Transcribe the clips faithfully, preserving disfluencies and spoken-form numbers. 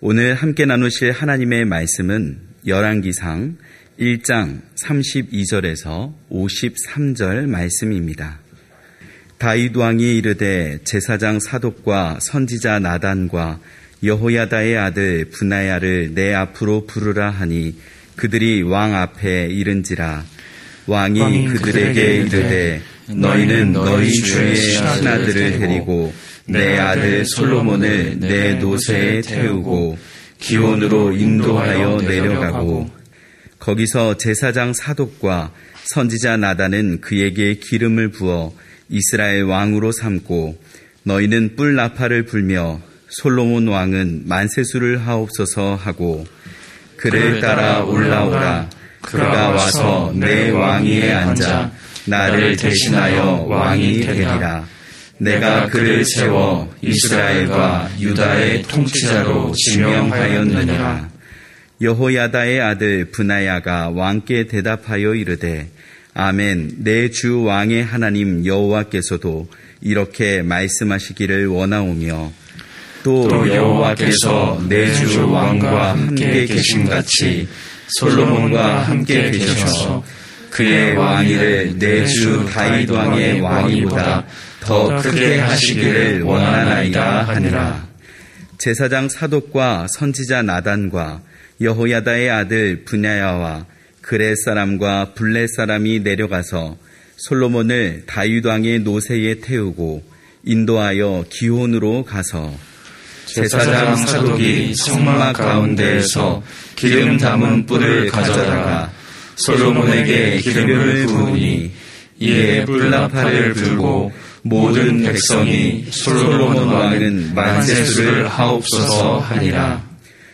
오늘 함께 나누실 하나님의 말씀은 열왕기상 일 장 삼십이 절에서 오십삼 절 말씀입니다. 다윗 왕이 이르되 제사장 사독과 선지자 나단과 여호야다의 아들 브나야를 내 앞으로 부르라 하니 그들이 왕 앞에 이른지라. 왕이, 왕이 그들에게 이르되 너희는 너희 주의 신하들을 데리고 내 아들 솔로몬을 내 노새에 태우고 기온으로 인도하여 내려가고, 거기서 제사장 사독과 선지자 나단은 그에게 기름을 부어 이스라엘 왕으로 삼고, 너희는 뿔 나팔을 불며 솔로몬 왕은 만세수를 하옵소서 하고, 그를 따라 올라오라. 그가 와서 내 왕위에 앉아 나를 대신하여 왕이 되리라. 내가 그를 세워 이스라엘과 유다의 통치자로 지명하였느니라. 여호야다의 아들 브나야가 왕께 대답하여 이르되 아멘. 내 주 왕의 하나님 여호와께서도 이렇게 말씀하시기를 원하오며, 또, 또 여호와께서 내 주 왕과 함께 계심같이 솔로몬과 함께 계셔서 그의 왕위를 내 주 다윗 왕의 왕위보다 더 크게 하시기를 원하나이다 하니라. 제사장 사독과 선지자 나단과 여호야다의 아들 브냐야와 그렛 사람과 블렛 사람이 내려가서 솔로몬을 다윗 왕의 노새에 태우고 인도하여 기온으로 가서 제사장 사독이 성막 가운데에서 기름 담은 뿔을 가져다가 솔로몬에게 기름을 부으니, 이에 뿔나팔을 불고 모든 백성이 솔로몬 왕은 만세수를 하옵소서 하니라.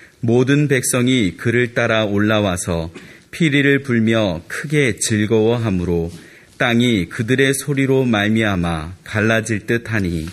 모든 백성이 그를 따라 올라와서 피리를 불며 크게 즐거워하므로 땅이 그들의 소리로 말미암아 갈라질 듯하니,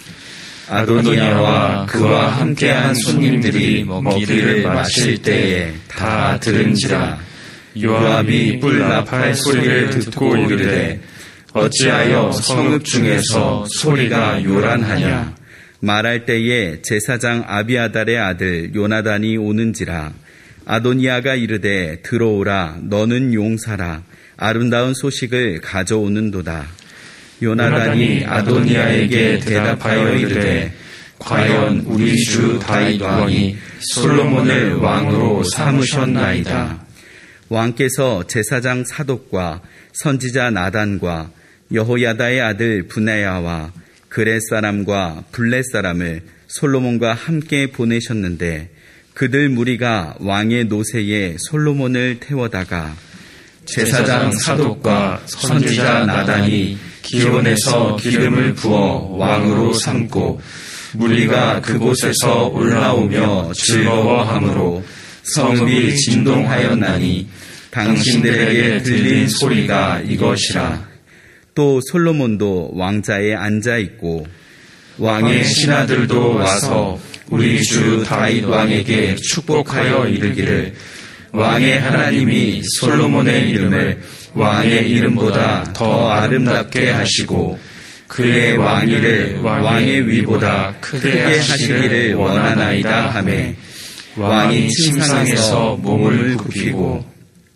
아도니아와 그와 함께한 손님들이 먹기를 마실 때에 다 들은지라. 요압이 뿔나팔 소리를 듣고 이르되 어찌하여 성읍 중에서 소리가 요란하냐. 말할 때에 제사장 아비아달의 아들 요나단이 오는지라. 아도니아가 이르되 들어오라. 너는 용사라. 아름다운 소식을 가져오는도다. 요나단이 아도니아에게 대답하여 이르되 과연 우리 주 다윗 왕이 솔로몬을 왕으로 삼으셨나이다. 왕께서 제사장 사독과 선지자 나단과 여호야다의 아들 브나야와 그렛 사람과 블렛 사람을 솔로몬과 함께 보내셨는데, 그들 무리가 왕의 노새에 솔로몬을 태워다가 제사장 사독과 선지자 나단이 기온에서 기름을 부어 왕으로 삼고, 무리가 그곳에서 올라오며 즐거워하므로 성읍이 진동하였나니 당신들에게 들린 소리가 이것이라. 또 솔로몬도 왕자에 앉아 있고 왕의 신하들도 와서 우리 주 다윗 왕에게 축복하여 이르기를, 왕의 하나님이 솔로몬의 이름을 왕의 이름보다 더 아름답게 하시고 그의 왕위를 왕의 위보다 크게 하시기를 원하나이다 하매, 왕이 침상에서 몸을 굽히고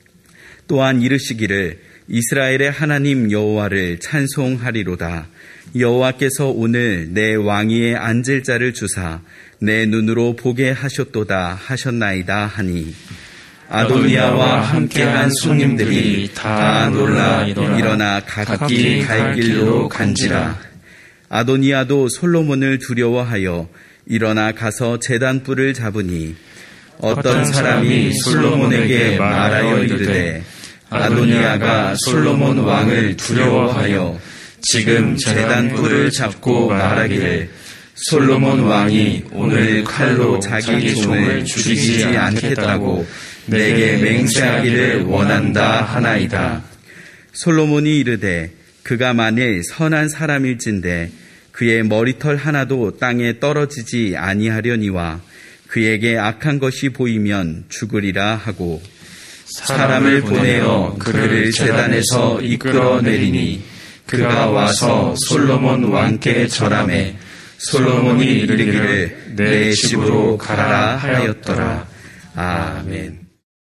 또한 이르시기를 이스라엘의 하나님 여호와를 찬송하리로다. 여호와께서 오늘 내 왕위에 앉을 자를 주사 내 눈으로 보게 하셨도다 하셨나이다 하니, 아도니아와 함께한 손님들이 다 놀라 일어나 각기 갈 길로 간지라. 아도니아도 솔로몬을 두려워하여 일어나 가서 제단불을 잡으니, 어떤 사람이 솔로몬에게 말하여 이르되 아도니아가 솔로몬 왕을 두려워하여 지금 제단불을 잡고 말하기를, 솔로몬 왕이 오늘 칼로 자기 종을 죽이지 않겠다고 내게 맹세하기를 원한다 하나이다. 솔로몬이 이르되 그가 만일 선한 사람일진데 그의 머리털 하나도 땅에 떨어지지 아니하려니와 그에게 악한 것이 보이면 죽으리라 하고, 사람을 보내어 그를 제단에서 이끌어내리니 그가 와서 솔로몬 왕께 절하매 솔로몬이 이르기를 내 집으로 가라 하였더라. 아멘.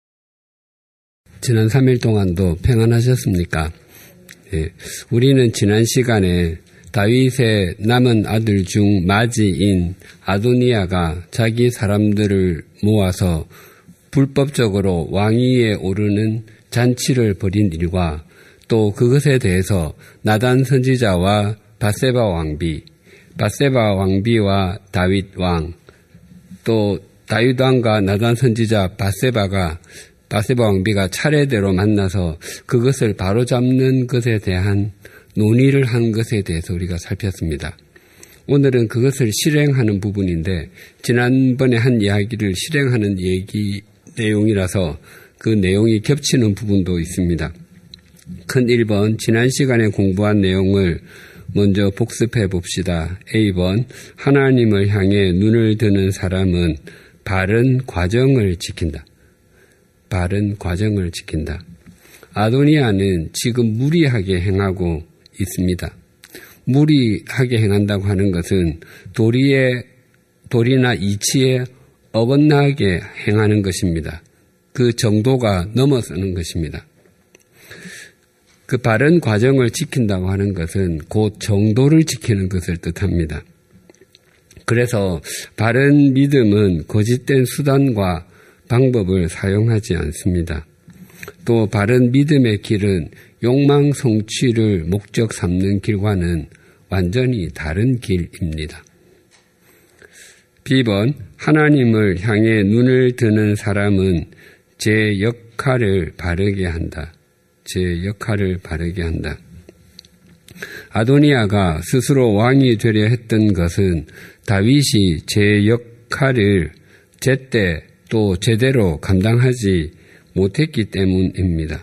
지난 삼 일 동안도 평안하셨습니까? 예, 우리는 지난 시간에 다윗의 남은 아들 중 마지인 아도니아가 자기 사람들을 모아서 불법적으로 왕위에 오르는 잔치를 벌인 일과 또 그것에 대해서 나단 선지자와 밧세바 왕비, 밧세바 왕비와 다윗 왕, 또 다윗 왕과 나단 선지자 밧세바가 밧세바 왕비가 차례대로 만나서 그것을 바로잡는 것에 대한 논의를 한 것에 대해서 우리가 살폈습니다. 오늘은 그것을 실행하는 부분인데 지난번에 한 이야기를 실행하는 얘기 내용이라서 그 내용이 겹치는 부분도 있습니다. 큰 일 번 지난 시간에 공부한 내용을 먼저 복습해 봅시다. 에이 번 하나님을 향해 눈을 드는 사람은 바른 과정을 지킨다. 바른 과정을 지킨다. 아도니아는 지금 무리하게 행하고 있습니다. 무리하게 행한다고 하는 것은 도리에, 도리나 이치에 어긋나게 행하는 것입니다. 그 정도가 넘어서는 것입니다. 그 바른 과정을 지킨다고 하는 것은 곧 정도를 지키는 것을 뜻합니다. 그래서 바른 믿음은 거짓된 수단과 방법을 사용하지 않습니다. 또 바른 믿음의 길은 욕망 성취를 목적 삼는 길과는 완전히 다른 길입니다. 비 번 하나님을 향해 눈을 드는 사람은 제 역할을 바르게 한다. 제 역할을 바르게 한다. 아도니아가 스스로 왕이 되려 했던 것은 다윗이 제 역할을 제때 또 제대로 감당하지 못했기 때문입니다.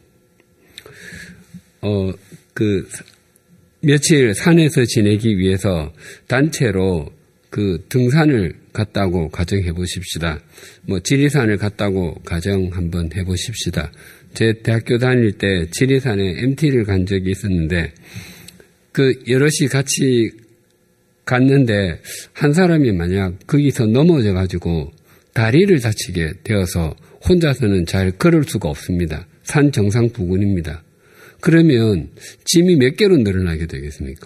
어, 그, 며칠 산에서 지내기 위해서 단체로 그 등산을 갔다고 가정해 보십시다. 뭐, 지리산을 갔다고 가정 한번 해 보십시다. 제 대학교 다닐 때 지리산에 엠티를 간 적이 있었는데, 그 여럿이 같이 갔는데, 한 사람이 만약 거기서 넘어져 가지고 다리를 다치게 되어서 혼자서는 잘 걸을 수가 없습니다. 산 정상 부근입니다. 그러면 짐이 몇 개로 늘어나게 되겠습니까?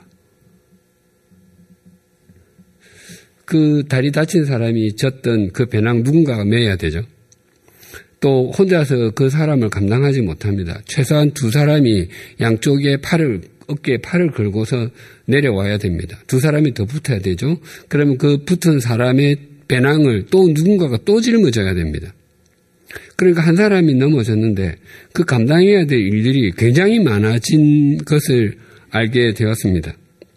그 다리 다친 사람이 졌던 그 배낭 누군가가 메야 되죠. 또 혼자서 그 사람을 감당하지 못합니다. 최소한 두 사람이 양쪽에 팔을, 어깨에 팔을 걸고서 내려와야 됩니다. 두 사람이 더 붙어야 되죠. 그러면 그 붙은 사람의 배낭을 또 누군가가 또 짊어져야 됩니다. 그러니까 한 사람이 넘어졌는데 그 감당해야 될 일들이 굉장히 많아진 것을 알게 되었습니다.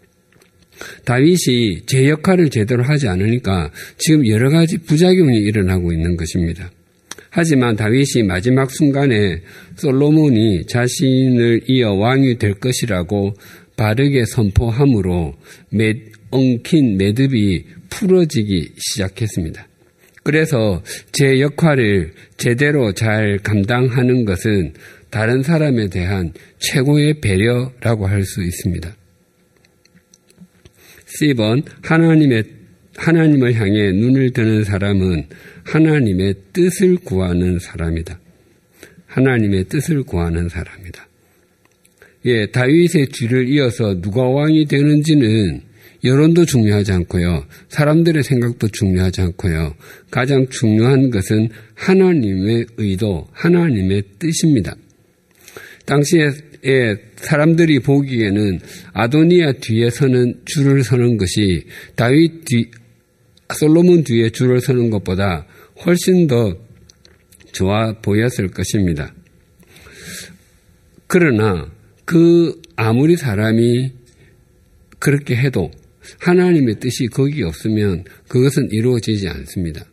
다윗이 제 역할을 제대로 하지 않으니까 지금 여러 가지 부작용이 일어나고 있는 것입니다. 하지만 다윗이 마지막 순간에 솔로몬이 자신을 이어 왕이 될 것이라고 바르게 선포함으로 매, 엉킨 매듭이 풀어지기 시작했습니다. 그래서 제 역할을 제대로 잘 감당하는 것은 다른 사람에 대한 최고의 배려라고 할 수 있습니다. 씨 번 하나님의, 하나님을 향해 눈을 드는 사람은 하나님의 뜻을 구하는 사람이다. 하나님의 뜻을 구하는 사람이다. 예, 다윗의 뒤를 이어서 누가 왕이 되는지는 여론도 중요하지 않고요. 사람들의 생각도 중요하지 않고요. 가장 중요한 것은 하나님의 의도, 하나님의 뜻입니다. 당시에 사람들이 보기에는 아도니아 뒤에 서는 줄을 서는 것이 다윗 뒤, 솔로몬 뒤에 줄을 서는 것보다 훨씬 더 좋아 보였을 것입니다. 그러나 그 아무리 사람이 그렇게 해도 하나님의 뜻이 거기 없으면 그것은 이루어지지 않습니다.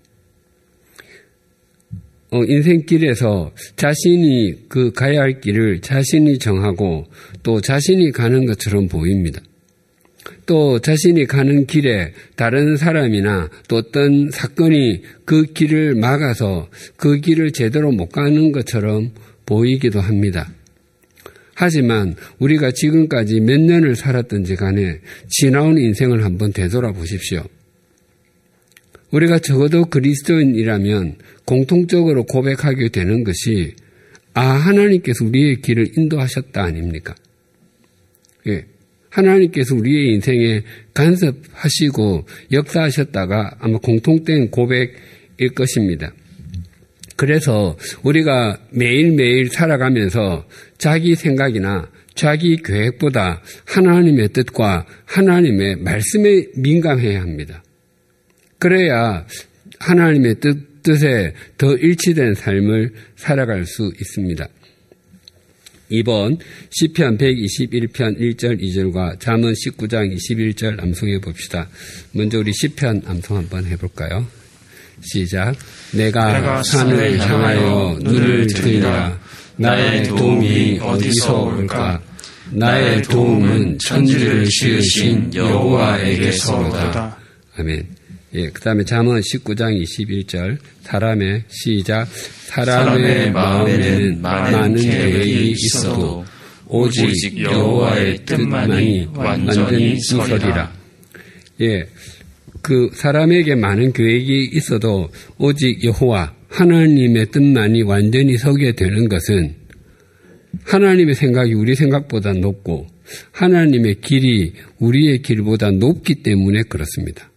어, 인생길에서 자신이 그 가야 할 길을 자신이 정하고 또 자신이 가는 것처럼 보입니다. 또 자신이 가는 길에 다른 사람이나 또 어떤 사건이 그 길을 막아서 그 길을 제대로 못 가는 것처럼 보이기도 합니다. 하지만 우리가 지금까지 몇 년을 살았던지 간에 지나온 인생을 한번 되돌아보십시오. 우리가 적어도 그리스도인이라면 공통적으로 고백하게 되는 것이 아, 하나님께서 우리의 길을 인도하셨다 아닙니까? 예. 하나님께서 우리의 인생에 간섭하시고 역사하셨다가 아마 공통된 고백일 것입니다. 그래서 우리가 매일매일 살아가면서 자기 생각이나 자기 계획보다 하나님의 뜻과 하나님의 말씀에 민감해야 합니다. 그래야 하나님의 뜻, 뜻에 더 일치된 삶을 살아갈 수 있습니다. 이 번 시편 백이십일 편 일 절 이 절과 잠언 십구 장 이십일 절 암송해 봅시다. 먼저 우리 시편 암송 한번 해볼까요? 시작. 내가, 내가 산을 향하여 눈을 들이라. 나의 도움이 어디서 올까? 나의 도움은 천지를 지으신 여호와에게서로다. 아멘. 예, 그 다음에 잠언 십구 장 이십일 절 사람의 시작. 사람의 마음에는 많은 계획이 있어도 오직 여호와의 뜻만이 완전히 서리라. 예, 그 사람에게 많은 계획이 있어도 오직 여호와 하나님의 뜻만이 완전히 서게 되는 것은 하나님의 생각이 우리 생각보다 높고 하나님의 길이 우리의 길보다 높기 때문에 그렇습니다.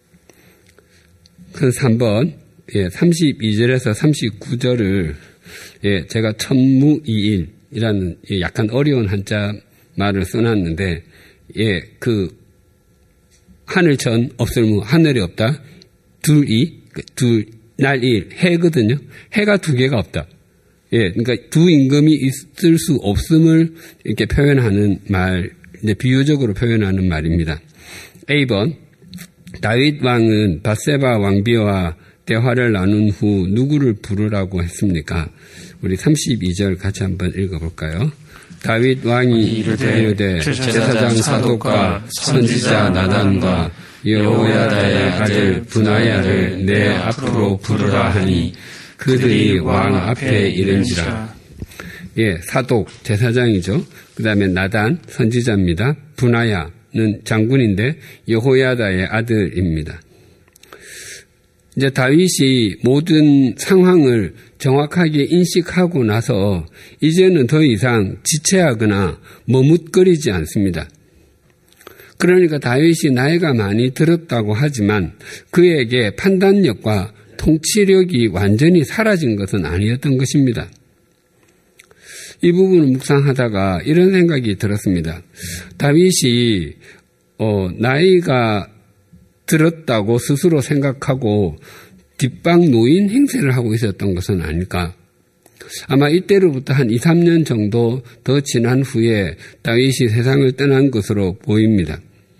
그 삼 번 예, 삼십이 절에서 삼십구 절을 예, 제가 천무이일이라는 예, 약간 어려운 한자 말을 써놨는데 예, 그 하늘천 없을무 하늘이 없다. 둘이 둘 날일 해거든요. 해가 두 개가 없다. 예, 그러니까 두 임금이 있을 수 없음을 이렇게 표현하는 말, 이제 비유적으로 표현하는 말입니다. A 번 다윗 왕은 밧세바 왕비와 대화를 나눈 후 누구를 부르라고 했습니까? 우리 삼십이 절 같이 한번 읽어볼까요? 다윗 왕이 이르되 제사장 사독과 선지자 나단과 여호야다의 아들 분하야를 내 앞으로 부르라 하니 그들이 왕 앞에 이른지라. 예, 사독 제사장이죠. 그 다음에 나단 선지자입니다. 분하야는 장군인데 여호야다의 아들입니다. 이제 다윗이 모든 상황을 정확하게 인식하고 나서 이제는 더 이상 지체하거나 머뭇거리지 않습니다. 그러니까 다윗이 나이가 많이 들었다고 하지만 그에게 판단력과 통치력이 완전히 사라진 것은 아니었던 것입니다. 이 부분을 묵상하다가 이런 생각이 들었습니다. 다윗이 어, 나이가 들었다고 스스로 생각하고 뒷방 노인 행세를 하고 있었던 것은 아닐까. 아마 이때로부터 한 이, 삼 년 정도 더 지난 후에 다윗이 세상을 떠난 것으로 보입니다.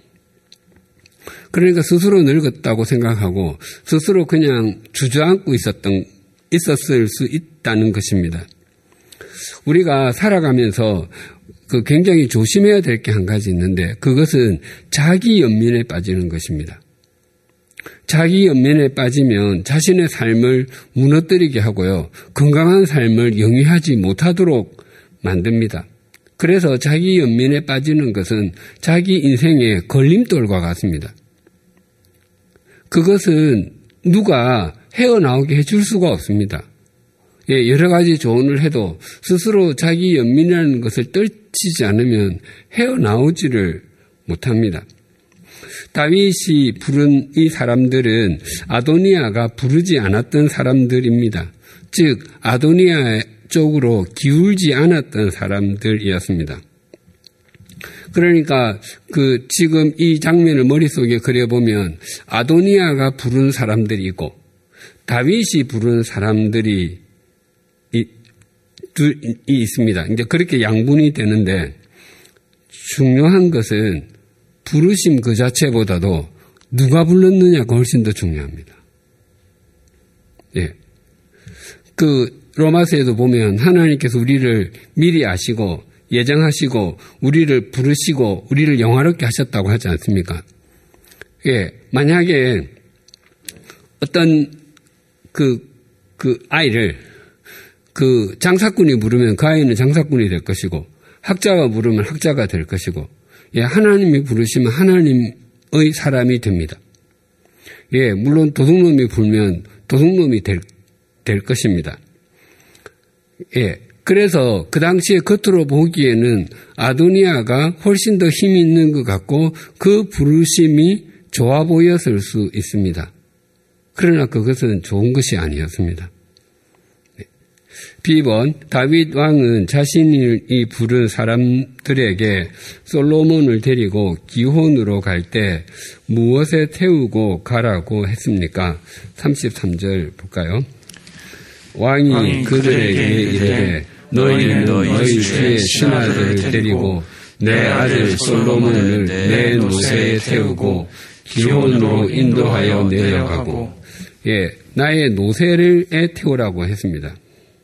그러니까 스스로 늙었다고 생각하고 스스로 그냥 주저앉고 있었던, 있었을 수 있다는 것입니다. 우리가 살아가면서 그 굉장히 조심해야 될 게 한 가지 있는데 그것은 자기 연민에 빠지는 것입니다. 자기 연민에 빠지면 자신의 삶을 무너뜨리게 하고요. 건강한 삶을 영위하지 못하도록 만듭니다. 그래서 자기 연민에 빠지는 것은 자기 인생의 걸림돌과 같습니다. 그것은 누가 헤어나오게 해줄 수가 없습니다. 예, 여러 가지 조언을 해도 스스로 자기 연민이라는 것을 떨치지 않으면 헤어나오지를 못합니다. 다윗이 부른 이 사람들은 아도니아가 부르지 않았던 사람들입니다. 즉 아도니아 쪽으로 기울지 않았던 사람들이었습니다. 그러니까 그 지금 이 장면을 머릿속에 그려보면 아도니아가 부른 사람들이 있고 다윗이 부른 사람들이 이, 둘이 있습니다. 이제 그렇게 양분이 되는데 중요한 것은 부르심 그 자체보다도 누가 불렀느냐가 훨씬 더 중요합니다. 예. 그 로마서에도 보면 하나님께서 우리를 미리 아시고 예정하시고 우리를 부르시고 우리를 영화롭게 하셨다고 하지 않습니까? 예. 만약에 어떤 그, 그 아이를 그 장사꾼이 부르면 그 아이는 장사꾼이 될 것이고 학자가 부르면 학자가 될 것이고, 예, 하나님이 부르시면 하나님의 사람이 됩니다. 예, 물론 도둑놈이 불면 도둑놈이 될, 될 것입니다. 예, 그래서 그 당시에 겉으로 보기에는 아도니아가 훨씬 더 힘이 있는 것 같고 그 부르심이 좋아 보였을 수 있습니다. 그러나 그것은 좋은 것이 아니었습니다. 비번, 다윗 왕은 자신이 부른 사람들에게 솔로몬을 데리고 기혼으로 갈 때 무엇에 태우고 가라고 했습니까? 삼십삼 절 볼까요? 왕이, 왕이 그들에게 이르되 너희는 너희 주의 신하들을 데리고 내 아들 솔로몬을 내 노새에 태우고 기혼으로 인도하여 내려가고, 예, 나의 노새를 태우라고 했습니다.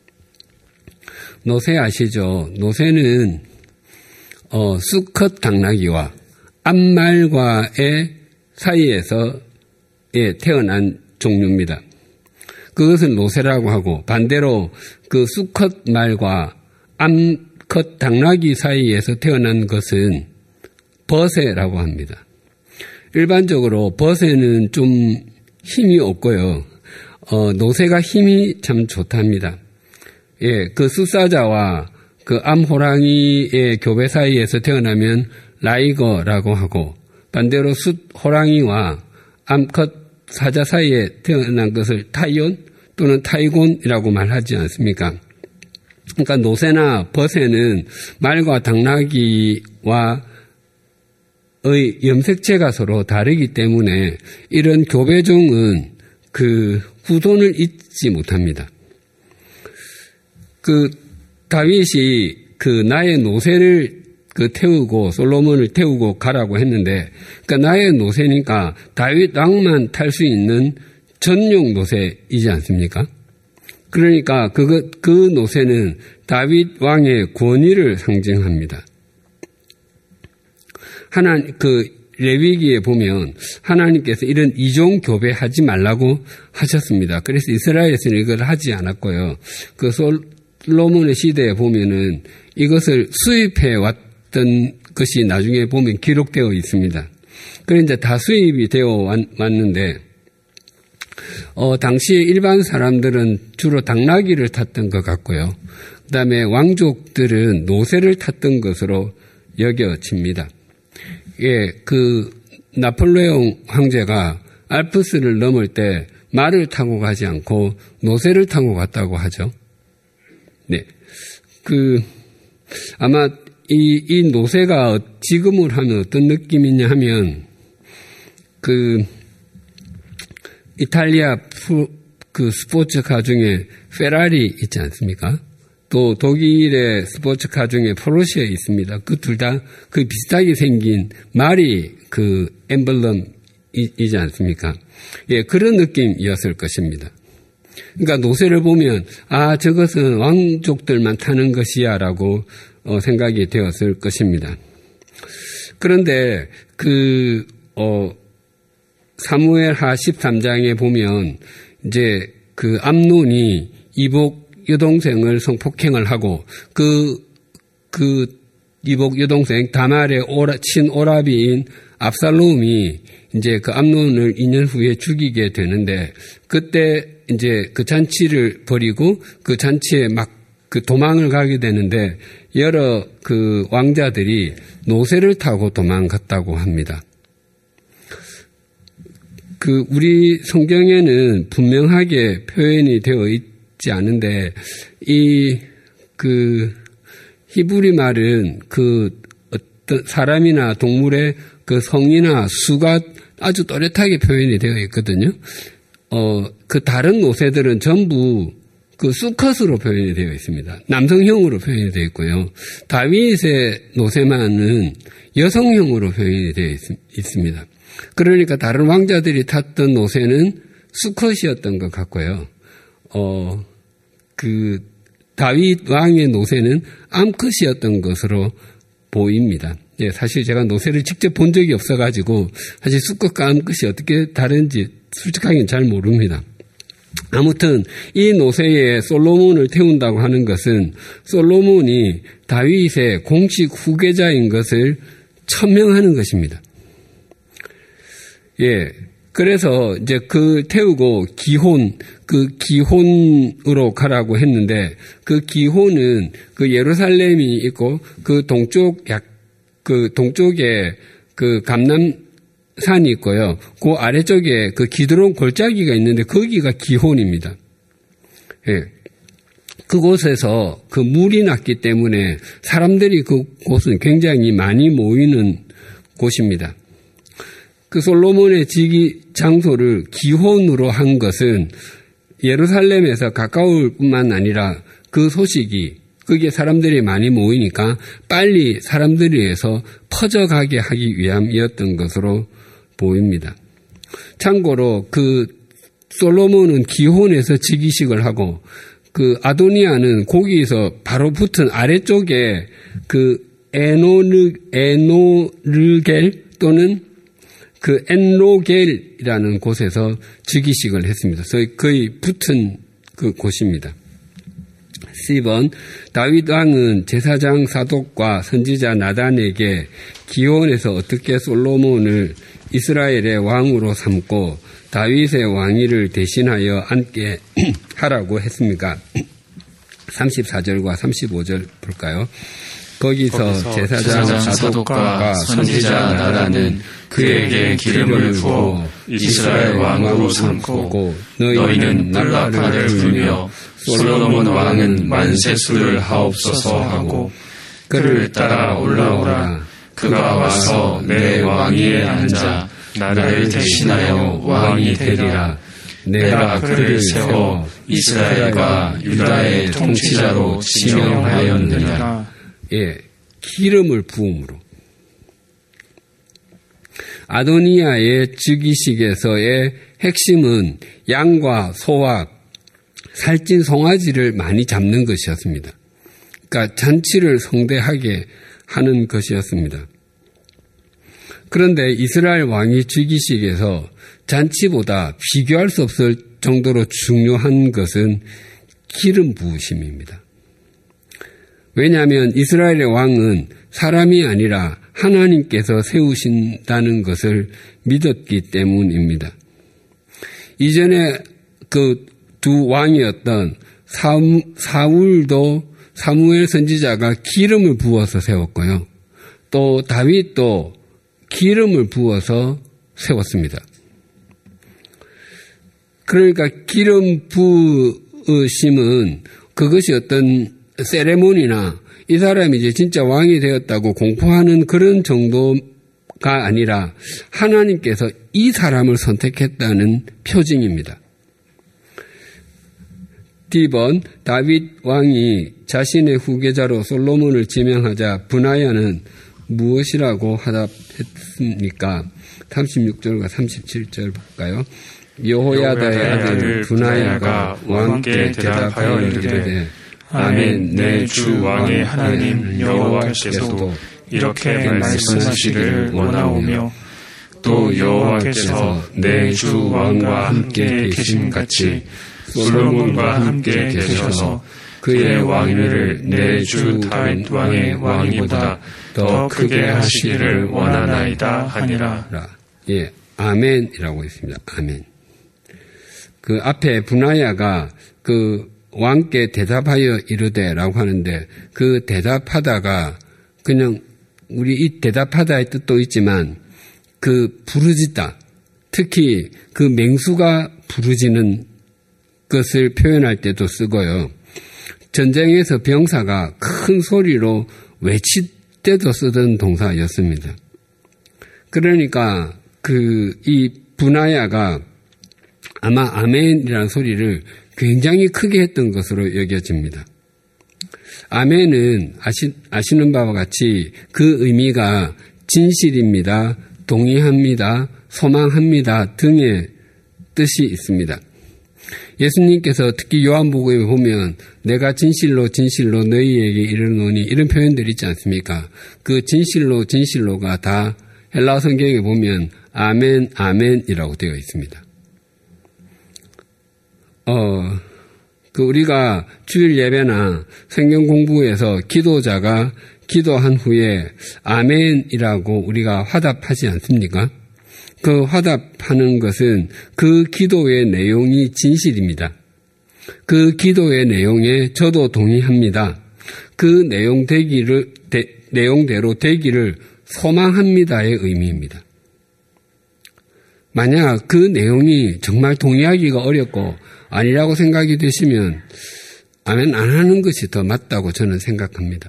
노새 아시죠? 노새는 어, 수컷 당나귀와 암말과의 사이에서 예, 태어난 종류입니다. 그것을 노새라고 하고, 반대로 그 수컷 말과 암컷 당나귀 사이에서 태어난 것은 버새라고 합니다. 일반적으로 버새는 좀 힘이 없고요. 어, 노새가 힘이 참 좋답니다. 예, 그 숫사자와 그 암호랑이의 교배 사이에서 태어나면 라이거라고 하고, 반대로 숫 호랑이와 암컷 사자 사이에 태어난 것을 타이온 또는 타이곤이라고 말하지 않습니까? 그러니까 노새나 버새는 말과 당나귀와 의 염색체가 서로 다르기 때문에 이런 교배종은 그 후손을 잇지 못합니다. 그 다윗이 그 나의 노새를 그 태우고 솔로몬을 태우고 가라고 했는데, 그러니까 나의 노새니까 다윗 왕만 탈 수 있는 전용 노새이지 않습니까? 그러니까 그거 그 노새는 다윗 왕의 권위를 상징합니다. 하나 그 레위기에 보면 하나님께서 이런 이종 교배하지 말라고 하셨습니다. 그래서 이스라엘에서는 이걸 하지 않았고요. 그 솔로몬의 시대에 보면은 이것을 수입해 왔던 것이 나중에 보면 기록되어 있습니다. 그런데 이제 다 수입이 되어 왔는데, 어, 당시에 일반 사람들은 주로 당나귀를 탔던 것 같고요. 그 다음에 왕족들은 노새를 탔던 것으로 여겨집니다. 예, 그 나폴레옹 황제가 알프스를 넘을 때 말을 타고 가지 않고 노새를 타고 갔다고 하죠. 네, 그 아마 이, 이 노새가 지금을 하면 어떤 느낌이냐 하면 그 이탈리아 프, 그 스포츠카 중에 페라리 있지 않습니까? 또 독일의 스포츠카 중에 포르쉐 있습니다. 그 둘 다 그 비슷하게 생긴 말이 그 엠블럼이지 않습니까? 예, 그런 느낌이었을 것입니다. 그러니까 노새를 보면 아, 저것은 왕족들만 타는 것이야라고 어, 생각이 되었을 것입니다. 그런데 그 어, 사무엘하 십삼 장에 보면 이제 그 암논이 이복 여동생을 성폭행을 하고 그, 그 이복 여동생 다말의 오라, 친오라비인 압살롬이 이제 그 암논을 이 년 후에 죽이게 되는데, 그때 이제 그 잔치를 벌이고 그 잔치에 막 그 도망을 가게 되는데 여러 그 왕자들이 노새를 타고 도망갔다고 합니다. 그 우리 성경에는 분명하게 표현이 되어 있지 않은데 이 그 히브리 말은 그 어떤 사람이나 동물의 그 성이나 수가 아주 또렷하게 표현이 되어 있거든요. 어, 그 다른 노새들은 전부 그 수컷으로 표현이 되어 있습니다. 남성형으로 표현이 되어 있고요. 다윗의 노새만은 여성형으로 표현이 되어 있, 있습니다. 그러니까 다른 왕자들이 탔던 노새는 수컷이었던 것 같고요. 어, 그 다윗 왕의 노새는 암컷이었던 것으로 보입니다. 예, 사실 제가 노새를 직접 본 적이 없어가지고 사실 수컷과 암컷이 어떻게 다른지 솔직하게는 잘 모릅니다. 아무튼 이 노새에 솔로몬을 태운다고 하는 것은 솔로몬이 다윗의 공식 후계자인 것을 천명하는 것입니다. 예. 그래서 이제 그 태우고 기혼, 그 기혼으로 가라고 했는데 그 기혼은 그 예루살렘이 있고 그 동쪽 약, 그 동쪽에 그 감람산이 있고요. 그 아래쪽에 그 기드론 골짜기가 있는데 거기가 기혼입니다. 예. 그곳에서 그 물이 났기 때문에 사람들이 그곳은 굉장히 많이 모이는 곳입니다. 그 솔로몬의 지기 장소를 기혼으로 한 것은 예루살렘에서 가까울 뿐만 아니라 그 소식이 거기에 사람들이 많이 모이니까 빨리 사람들에게서 퍼져가게 하기 위함이었던 것으로 보입니다. 참고로 그 솔로몬은 기혼에서 즉위식을 하고 그 아도니아는 거기에서 바로 붙은 아래쪽에 그 에노르, 에노르겔 또는 그 엔로겔이라는 곳에서 즉위식을 했습니다. 그래서 거의 붙은 그 곳입니다. 십 번 다윗 왕은 제사장 사독과 선지자 나단에게 기온에서 어떻게 솔로몬을 이스라엘의 왕으로 삼고 다윗의 왕위를 대신하여 앉게 하라고 했습니까? 삼십사 절과 삼십오 절 볼까요? 거기서, 거기서 제사장, 제사장 사독과 선지자 나단은 그에게 기름을 부어 이스라엘 왕으로 삼고 너희는 나라를 불며 솔로몬 왕은 만세수를 하옵소서 하고 그를 따라 올라오라. 그가 와서 내 왕위에 앉아 나를 대신하여 왕이 되리라. 내가 그를 세워 이스라엘과 유다의 통치자로 지명하였느니라. 예, 기름을 부음으로. 아도니아의 즉위식에서의 핵심은 양과 소와 살찐 송아지를 많이 잡는 것이었습니다. 그러니까 잔치를 성대하게 하는 것이었습니다. 그런데 이스라엘 왕이 즉위식에서 잔치보다 비교할 수 없을 정도로 중요한 것은 기름 부으심입니다. 왜냐하면 이스라엘의 왕은 사람이 아니라 하나님께서 세우신다는 것을 믿었기 때문입니다. 이전에 그 두 왕이었던 사울도 사무엘 선지자가 기름을 부어서 세웠고요. 또 다윗도 기름을 부어서 세웠습니다. 그러니까 기름 부으심은 그것이 어떤 세레모니나 이 사람이 이제 진짜 왕이 되었다고 공포하는 그런 정도가 아니라 하나님께서 이 사람을 선택했다는 표징입니다. 디 번 다윗 왕이 자신의 후계자로 솔로몬을 지명하자 브나야는 무엇이라고 하답했습니까? 삼십육 절과 삼십칠 절 볼까요? 여호야다의 아들 브나야가 왕께 대답하여 이르되 아멘. 내 주 왕의 하나님 여호와께서도 이렇게 말씀하시기를 원하오며 또 여호와께서 내 주 왕과 함께 계심같이 솔로몬과 함께 계셔서 그의 왕위를 내 주 다윗 왕의 왕위보다 더 크게 하시기를 원하나이다 하니라. 예, 아멘이라고 했습니다. 아멘. 그 앞에 브나야가 그 왕께 대답하여 이르되라고 하는데 그 대답하다가 그냥 우리 이 대답하다의 뜻도 있지만 그 부르짖다, 특히 그 맹수가 부르짖는 것을 표현할 때도 쓰고요. 전쟁에서 병사가 큰 소리로 외칠 때도 쓰던 동사였습니다. 그러니까 그 이 브나야가 아마 아멘이라는 소리를 굉장히 크게 했던 것으로 여겨집니다. 아멘은 아시, 아시는 바와 같이 그 의미가 진실입니다, 동의합니다, 소망합니다 등의 뜻이 있습니다. 예수님께서 특히 요한복음에 보면 내가 진실로 진실로 너희에게 이르노니 이런 표현들이 있지 않습니까? 그 진실로 진실로가 다 헬라어 성경에 보면 아멘 아멘이라고 되어 있습니다. 어, 그 우리가 주일 예배나 성경 공부에서 기도자가 기도한 후에 아멘이라고 우리가 화답하지 않습니까? 그 화답하는 것은 그 기도의 내용이 진실입니다. 그 기도의 내용에 저도 동의합니다. 그 내용 되기를, 대, 내용대로 되기를 소망합니다의 의미입니다. 만약 그 내용이 정말 동의하기가 어렵고 아니라고 생각이 되시면 아멘 안 하는 것이 더 맞다고 저는 생각합니다.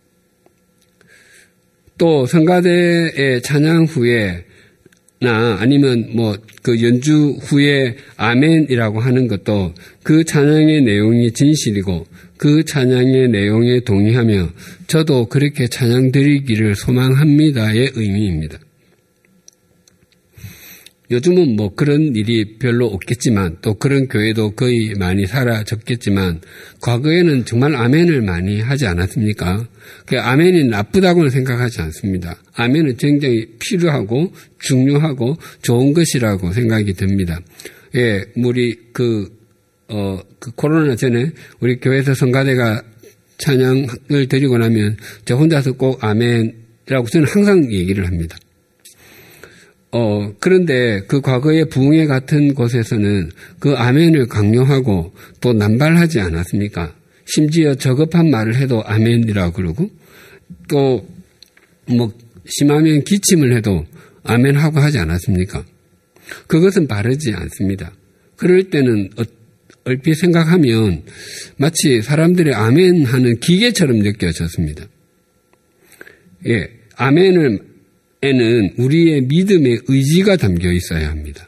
또 성가대의 찬양 후에나 아니면 뭐 그 연주 후에 아멘이라고 하는 것도 그 찬양의 내용이 진실이고 그 찬양의 내용에 동의하며 저도 그렇게 찬양 드리기를 소망합니다의 의미입니다. 요즘은 뭐 그런 일이 별로 없겠지만 또 그런 교회도 거의 많이 사라졌겠지만 과거에는 정말 아멘을 많이 하지 않았습니까? 그 아멘이 나쁘다고는 생각하지 않습니다. 아멘은 굉장히 필요하고 중요하고 좋은 것이라고 생각이 듭니다. 예, 우리 그, 어, 그 코로나 전에 우리 교회에서 성가대가 찬양을 드리고 나면 저 혼자서 꼭 아멘이라고 저는 항상 얘기를 합니다. 어, 그런데 그 과거의 부흥회 같은 곳에서는 그 아멘을 강요하고 또 남발하지 않았습니까? 심지어 저급한 말을 해도 아멘이라고 그러고 또 뭐 심하면 기침을 해도 아멘하고 하지 않았습니까? 그것은 바르지 않습니다. 그럴 때는 얼핏 생각하면 마치 사람들의 아멘하는 기계처럼 느껴졌습니다. 예, 아멘을 에는 우리의 믿음의 의지가 담겨 있어야 합니다.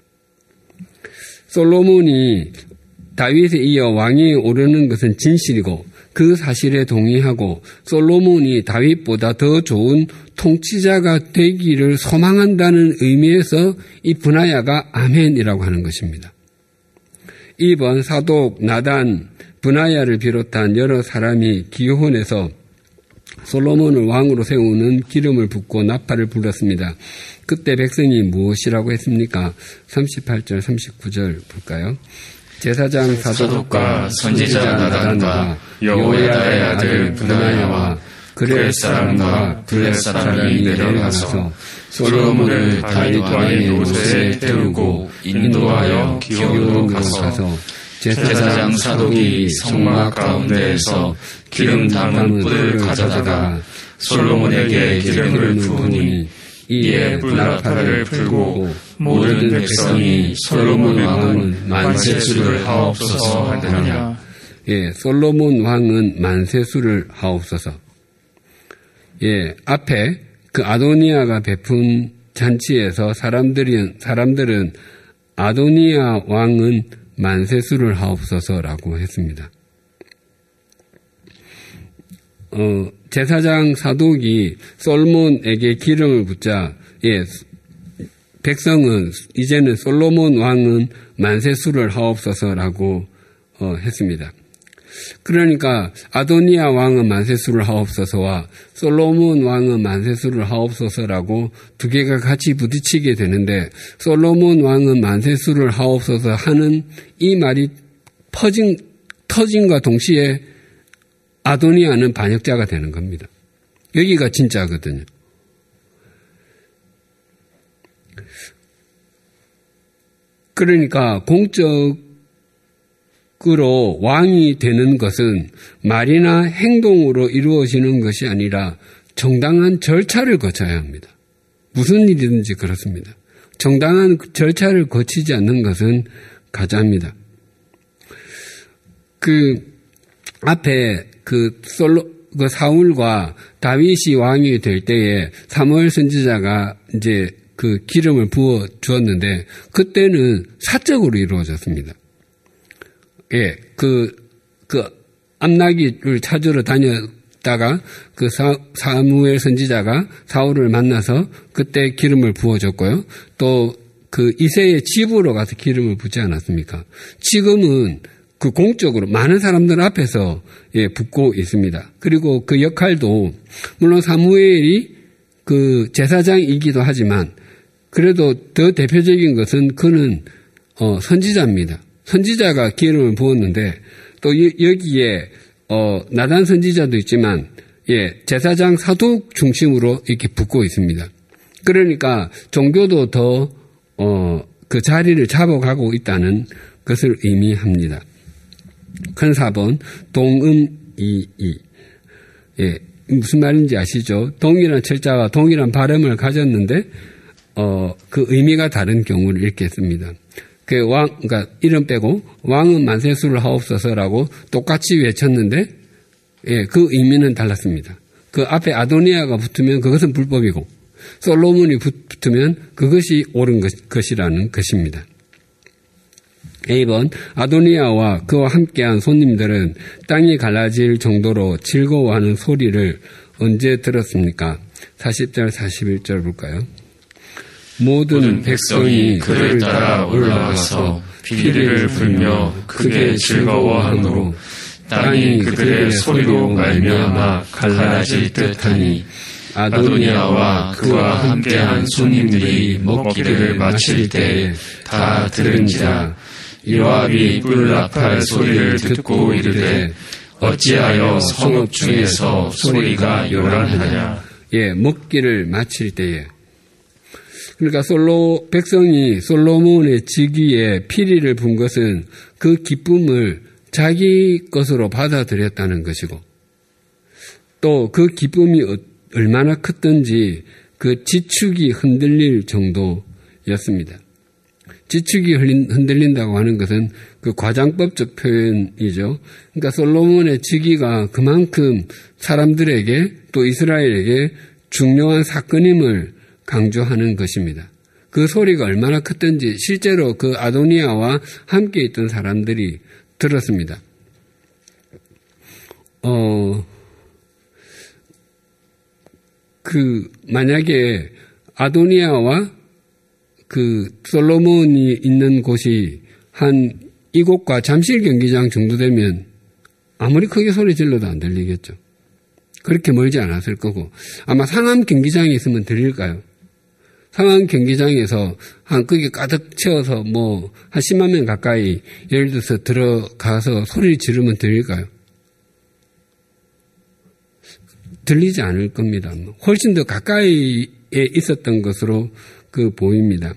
솔로몬이 다윗에 이어 왕위에 오르는 것은 진실이고 그 사실에 동의하고 솔로몬이 다윗보다 더 좋은 통치자가 되기를 소망한다는 의미에서 이 브나야가 아멘이라고 하는 것입니다. 이 번 사독 나단, 브나야를 비롯한 여러 사람이 기호원에서 솔로몬을 왕으로 세우는 기름을 붓고 나팔을 불었습니다. 그때 백성이 무엇이라고 했습니까? 삼십팔 절, 삼십구 절 볼까요? 제사장 사독과 선지자 나단과 여호야다의 아들 브나야와 그렛 사람과 블렛 사람이 내려가서 솔로몬을 다윗 왕의 요새에 태우고 인도하여 기호로 가서 제사장 사독이 성막 가운데에서 기름 담은 뿔을 가져다가 솔로몬에게 기름을 부으니 이에 불나팔을 풀고 모든 백성이 솔로몬 왕은 만세수를 하옵소서 하더냐. 예, 솔로몬 왕은 만세수를 하옵소서. 예, 앞에 그 아도니아가 베푼 잔치에서 사람들은 사람들은 아도니아 왕은 만세수를 하옵소서라고 했습니다. 어, 제사장 사독이 솔몬에게 기름을 붓자, 예, 백성은 이제는 솔로몬 왕은 만세수를 하옵소서라고 어, 했습니다. 그러니까 아도니아 왕은 만세수를 하옵소서와 솔로몬 왕은 만세수를 하옵소서라고 두 개가 같이 부딪히게 되는데 솔로몬 왕은 만세수를 하옵소서 하는 이 말이 퍼진, 터진과 동시에 아도니아는 반역자가 되는 겁니다. 여기가 진짜거든요. 그러니까 공적으로 왕이 되는 것은 말이나 행동으로 이루어지는 것이 아니라 정당한 절차를 거쳐야 합니다. 무슨 일이든지 그렇습니다. 정당한 절차를 거치지 않는 것은 가짜입니다. 그 앞에 그 솔로 그 사울과 다윗이 왕이 될 때에 사무엘 선지자가 이제 그 기름을 부어 주었는데 그때는 사적으로 이루어졌습니다. 예, 그, 그 암나기를 찾으러 다녔다가 그 사, 사무엘 선지자가 사울을 만나서 그때 기름을 부어줬고요. 또 그 이새의 집으로 가서 기름을 붓지 않았습니까? 지금은 그 공적으로 많은 사람들 앞에서 예, 붓고 있습니다. 그리고 그 역할도 물론 사무엘이 그 제사장이기도 하지만 그래도 더 대표적인 것은 그는 어, 선지자입니다. 선지자가 기름을 부었는데 또 여기에 어, 나단 선지자도 있지만 예, 제사장 사독 중심으로 이렇게 붓고 있습니다. 그러니까 종교도 더 어, 그 자리를 잡아가고 있다는 것을 의미합니다. 큰 사 번 동음이이. 예, 무슨 말인지 아시죠? 동일한 철자와 동일한 발음을 가졌는데 어, 그 의미가 다른 경우를 읽겠습니다. 그 왕, 그러니까 이름 빼고 왕은 만세수를 하옵소서라고 똑같이 외쳤는데 예, 그 의미는 달랐습니다. 그 앞에 아도니아가 붙으면 그것은 불법이고 솔로몬이 붙으면 그것이 옳은 것, 것이라는 것입니다. 에이 번 아도니아와 그와 함께한 손님들은 땅이 갈라질 정도로 즐거워하는 소리를 언제 들었습니까? 사십 절 사십일 절 볼까요? 모든, 모든 백성이 그를 따라 올라가서 피리를 불며 크게 즐거워하므로 땅이 그들의 소리로 말미암아 갈라질 듯하니 아도니아와 그와 함께한 손님들이 먹기를 마칠 때에 다 들은지라. 요압이 뿔나팔 소리를 듣고 이르되 어찌하여 성읍 중에서 소리가 요란하냐. 예, 먹기를 마칠 때에. 그러니까 솔로 백성이 솔로몬의 즉위에 피리를 분 것은 그 기쁨을 자기 것으로 받아들였다는 것이고 또 그 기쁨이 얼마나 컸던지 그 지축이 흔들릴 정도였습니다. 지축이 흔들린다고 하는 것은 그 과장법적 표현이죠. 그러니까 솔로몬의 즉위가 그만큼 사람들에게 또 이스라엘에게 중요한 사건임을 강조하는 것입니다. 그 소리가 얼마나 컸던지 실제로 그 아도니아와 함께 있던 사람들이 들었습니다. 어, 그, 만약에 아도니아와 그 솔로몬이 있는 곳이 한 이곳과 잠실 경기장 정도 되면 아무리 크게 소리 질러도 안 들리겠죠. 그렇게 멀지 않았을 거고 아마 상암 경기장에 있으면 들릴까요? 상암 경기장에서 한 거기 가득 채워서 뭐 한 십만 명 가까이 예를 들어서 들어가서 소리를 지르면 들릴까요? 들리지 않을 겁니다. 훨씬 더 가까이에 있었던 것으로 그 보입니다.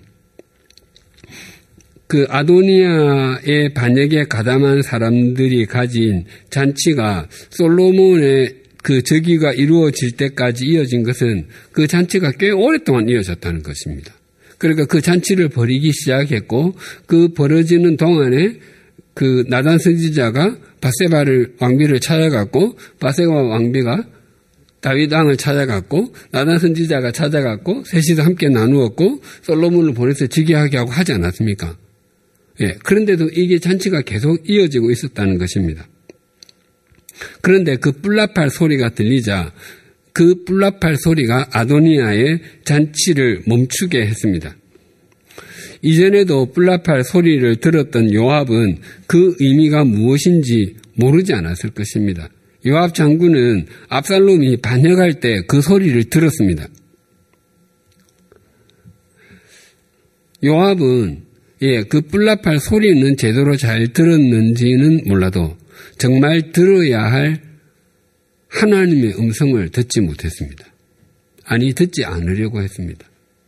그 아도니아의 반역에 가담한 사람들이 가진 잔치가 솔로몬의 그 즉위가 이루어질 때까지 이어진 것은 그 잔치가 꽤 오랫동안 이어졌다는 것입니다. 그러니까 그 잔치를 벌이기 시작했고 그 벌어지는 동안에 그 나단 선지자가 밧세바를 왕비를 찾아갔고 밧세바 왕비가 다윗 왕을 찾아갔고 나단 선지자가 찾아갔고 셋이서 함께 나누었고 솔로몬을 보내서 즉위하게 하고 하지 않았습니까? 예, 그런데도 이게 잔치가 계속 이어지고 있었다는 것입니다. 그런데 그 뿔나팔 소리가 들리자 그 뿔나팔 소리가 아도니아의 잔치를 멈추게 했습니다. 이전에도 뿔나팔 소리를 들었던 요압은 그 의미가 무엇인지 모르지 않았을 것입니다. 요압 장군은 압살롬이 반역할 때 그 소리를 들었습니다. 요압은 예, 그 뿔나팔 소리는 제대로 잘 들었는지는 몰라도 정말 들어야 할 하나님의 음성을 듣지 못했습니다. 아니, 듣지 않으려고 했습니다.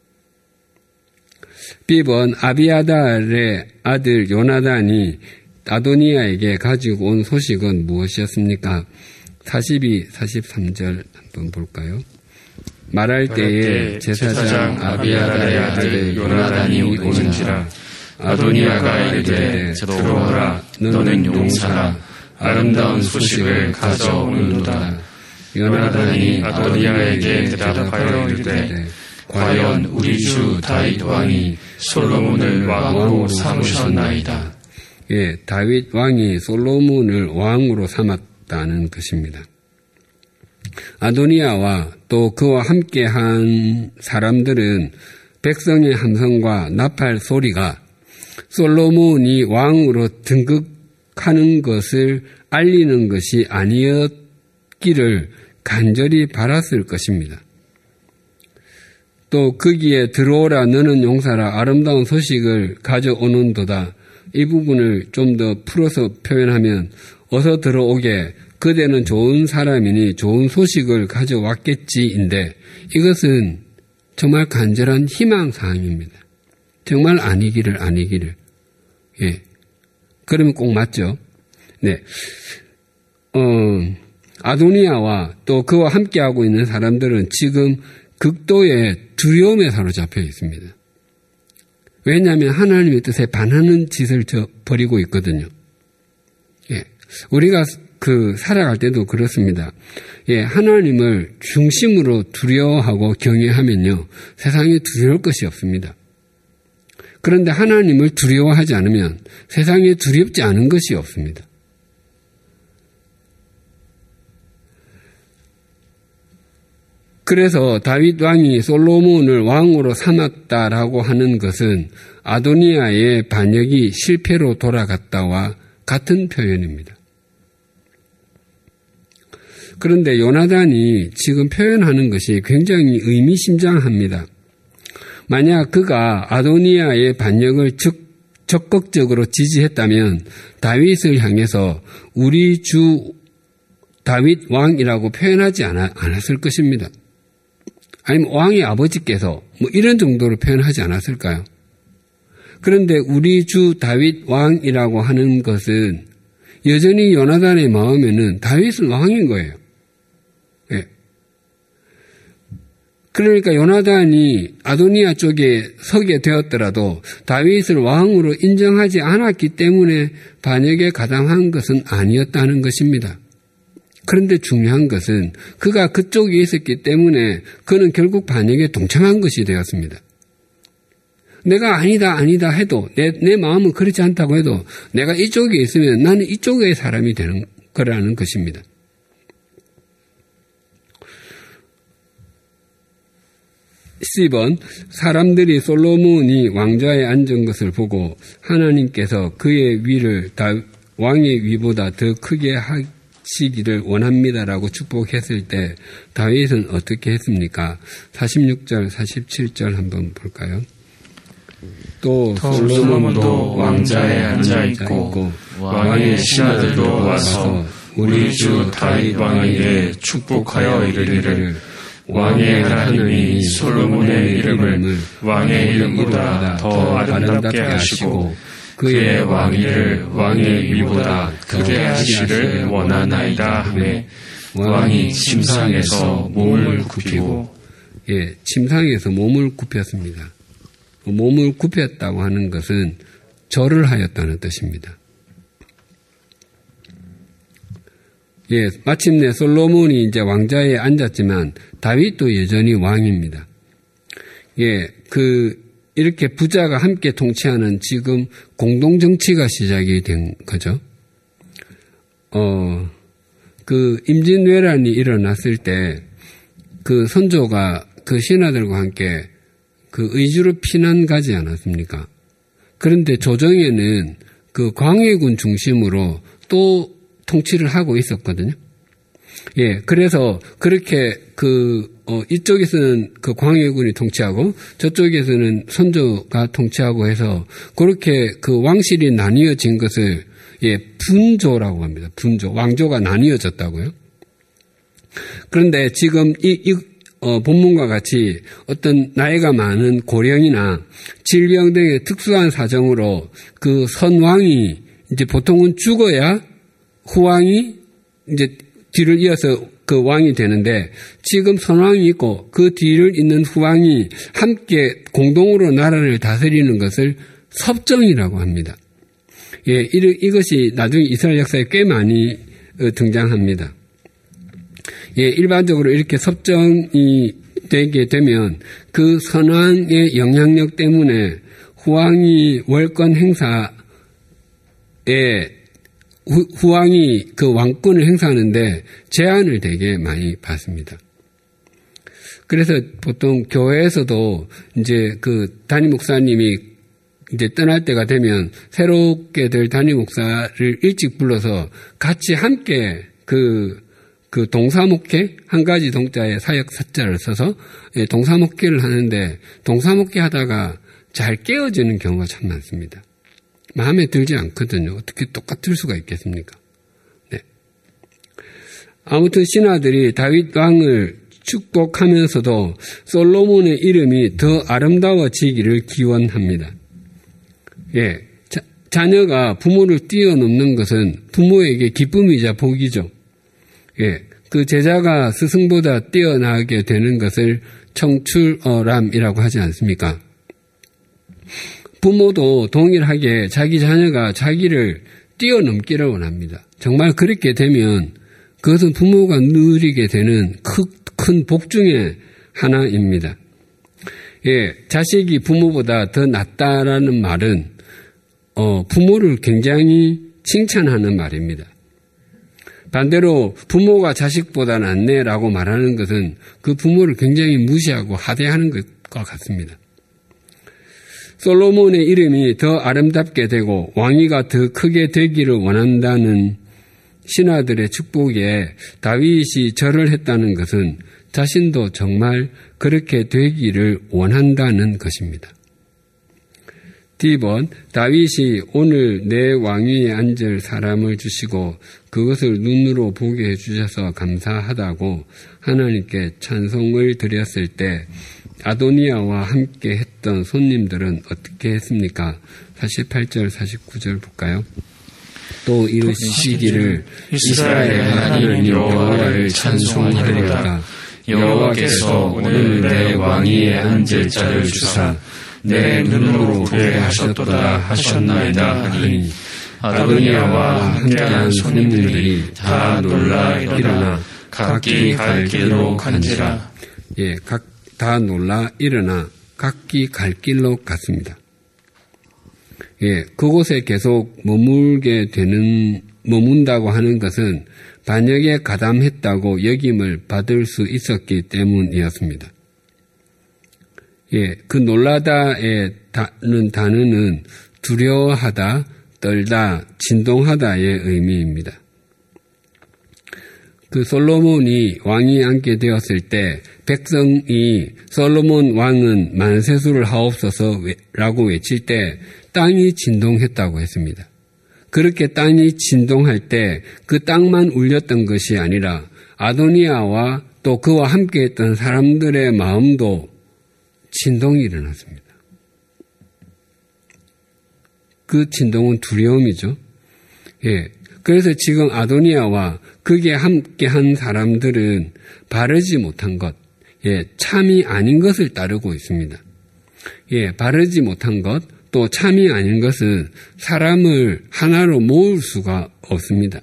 비 번 아비아달의 아들 요나단이 아도니아에게 가지고 온 소식은 무엇이었습니까? 사십이, 사십삼 절 한번 볼까요? 말할 때에 제사장 아비아달의 아들 요나단이 오는지라 아도니아가 이르되 들어오라 너는 용사라 아름다운 소식을 가져오는도다. 요나단이 아도니아에게 대답하여 이르되 과연 우리 주 다윗 왕이 솔로몬을 왕으로 삼으셨나이다. 예, 다윗 왕이 솔로몬을 왕으로 삼았다는 것입니다. 아도니아와 또 그와 함께한 사람들은 백성의 함성과 나팔 소리가 솔로몬이 왕으로 등극하는 것을 알리는 것이 아니었기를 간절히 바랐을 것입니다. 또 거기에 들어오라 너는 용사라 아름다운 소식을 가져오는도다. 이 부분을 좀 더 풀어서 표현하면 어서 들어오게 그대는 좋은 사람이니 좋은 소식을 가져왔겠지인데 이것은 정말 간절한 희망사항입니다. 정말 아니기를 아니기를. 예. 그러면 꼭 맞죠. 네. 어, 아도니아와 또 그와 함께하고 있는 사람들은 지금 극도의 두려움에 사로잡혀 있습니다. 왜냐하면 하나님의 뜻에 반하는 짓을 저 벌이고 있거든요. 예. 우리가 그 살아갈 때도 그렇습니다. 예, 하나님을 중심으로 두려워하고 경외하면요, 세상에 두려울 것이 없습니다. 그런데 하나님을 두려워하지 않으면 세상에 두렵지 않은 것이 없습니다. 그래서 다윗 왕이 솔로몬을 왕으로 삼았다라고 하는 것은 아도니아의 반역이 실패로 돌아갔다와 같은 표현입니다. 그런데 요나단이 지금 표현하는 것이 굉장히 의미심장합니다. 만약 그가 아도니아의 반역을 적, 적극적으로 지지했다면 다윗을 향해서 우리 주 다윗 왕이라고 표현하지 않아, 않았을 것입니다. 아니면 왕의 아버지께서 뭐 이런 정도로 표현하지 않았을까요? 그런데 우리 주 다윗 왕이라고 하는 것은 여전히 요나단의 마음에는 다윗은 왕인 거예요. 예. 그러니까 요나단이 아도니아 쪽에 서게 되었더라도 다윗을 왕으로 인정하지 않았기 때문에 반역에 가담한 것은 아니었다는 것입니다. 그런데 중요한 것은 그가 그쪽에 있었기 때문에 그는 결국 반역에 동참한 것이 되었습니다. 내가 아니다 아니다 해도 내, 내 마음은 그렇지 않다고 해도 내가 이쪽에 있으면 나는 이쪽의 사람이 되는 거라는 것입니다. 십 번 사람들이 솔로몬이 왕좌에 앉은 것을 보고 하나님께서 그의 위를 다 왕의 위보다 더 크게 하시기를 원합니다라고 축복했을 때 다윗은 어떻게 했습니까? 사십육 절 사십칠 절 한번 볼까요? 또 솔로몬도 왕좌에 앉아있고 왕의 신하들도 와서 우리 주 다윗 왕에게 축복하여 이르기를 왕의 하나님이 솔로몬의 이름을 왕의 이름보다 더 아름답게 하시고 그의 왕위를 왕의 위보다 크게 하시기를 원하나이다 하매 왕이 침상에서 몸을 굽히고 예, 침상에서 몸을 굽혔습니다. 몸을 굽혔다고 하는 것은 절을 하였다는 뜻입니다. 예, 마침내 솔로몬이 이제 왕좌에 앉았지만 다윗도 여전히 왕입니다. 예, 그 이렇게 부자가 함께 통치하는 지금 공동 정치가 시작이 된 거죠. 어, 그 임진왜란이 일어났을 때 그 선조가 그 신하들과 함께 그 의주로 피난 가지 않았습니까? 그런데 조정에는 그 광해군 중심으로 또 통치를 하고 있었거든요. 예, 그래서 그렇게 그, 어, 이쪽에서는 그 광해군이 통치하고 저쪽에서는 선조가 통치하고 해서 그렇게 그 왕실이 나뉘어진 것을 예, 분조라고 합니다. 분조. 왕조가 나뉘어졌다고요. 그런데 지금 이, 이 어, 본문과 같이 어떤 나이가 많은 고령이나 질병 등의 특수한 사정으로 그 선왕이 이제 보통은 죽어야 후왕이 이제 뒤를 이어서 그 왕이 되는데 지금 선왕이 있고 그 뒤를 잇는 후왕이 함께 공동으로 나라를 다스리는 것을 섭정이라고 합니다. 예, 이것이 나중에 이스라엘 역사에 꽤 많이 등장합니다. 예, 일반적으로 이렇게 섭정이 되게 되면 그 선왕의 영향력 때문에 후왕이 월권 행사에 후, 후왕이 그 왕권을 행사하는데 제한을 되게 많이 받습니다. 그래서 보통 교회에서도 이제 그 담임 목사님이 이제 떠날 때가 되면 새롭게 될 담임 목사를 일찍 불러서 같이 함께 그, 그 동사목회, 한 가지 동자에 사역 사자를 써서 동사목회를 하는데 동사목회 하다가 잘 깨어지는 경우가 참 많습니다. 마음에 들지 않거든요. 어떻게 똑같을 수가 있겠습니까? 네. 아무튼 신하들이 다윗 왕을 축복하면서도 솔로몬의 이름이 더 아름다워지기를 기원합니다. 예, 자, 자녀가 부모를 뛰어넘는 것은 부모에게 기쁨이자 복이죠. 예, 그 제자가 스승보다 뛰어나게 되는 것을 청출어람이라고 하지 않습니까? 부모도 동일하게 자기 자녀가 자기를 뛰어넘기를 원합니다. 정말 그렇게 되면 그것은 부모가 누리게 되는 큰 복 중에 하나입니다. 예, 자식이 부모보다 더 낫다라는 말은 어, 부모를 굉장히 칭찬하는 말입니다. 반대로 부모가 자식보다 낫네라고 말하는 것은 그 부모를 굉장히 무시하고 하대하는 것과 같습니다. 솔로몬의 이름이 더 아름답게 되고 왕위가 더 크게 되기를 원한다는 신하들의 축복에 다윗이 절을 했다는 것은 자신도 정말 그렇게 되기를 원한다는 것입니다. D번, 다윗이 오늘 내 왕위에 앉을 사람을 주시고 그것을 눈으로 보게 해주셔서 감사하다고 하나님께 찬송을 드렸을 때 아도니아와 함께 했던 손님들은 어떻게 했습니까? 사십팔 절, 사십구 절 볼까요? 또 이르시기를 이스라엘의 하나님 여호와를 찬송하리로다. 여호와께서 오늘 내 왕위에 앉을 자를 주사 내 눈으로 보게 하셨도다 하셨나이다 하니 아도니아와 함께한 손님들이 다 놀라 일어나 각기 갈 길로 간지라. 예, 각 다 놀라 일어나 각기 갈 길로 갔습니다. 예, 그곳에 계속 머물게 되는, 머문다고 하는 것은 반역에 가담했다고 역임을 받을 수 있었기 때문이었습니다. 예, 그 놀라다의 단어는 두려워하다, 떨다, 진동하다의 의미입니다. 그 솔로몬이 왕이 앉게 되었을 때 백성이 솔로몬 왕은 만세수를 하옵소서 라고 외칠 때 땅이 진동했다고 했습니다. 그렇게 땅이 진동할 때 그 땅만 울렸던 것이 아니라 아도니아와 또 그와 함께했던 사람들의 마음도 진동이 일어났습니다. 그 진동은 두려움이죠. 예. 그래서 지금 아도니아와 그게 함께한 사람들은 바르지 못한 것, 예, 참이 아닌 것을 따르고 있습니다. 예, 바르지 못한 것, 또 참이 아닌 것은 사람을 하나로 모을 수가 없습니다.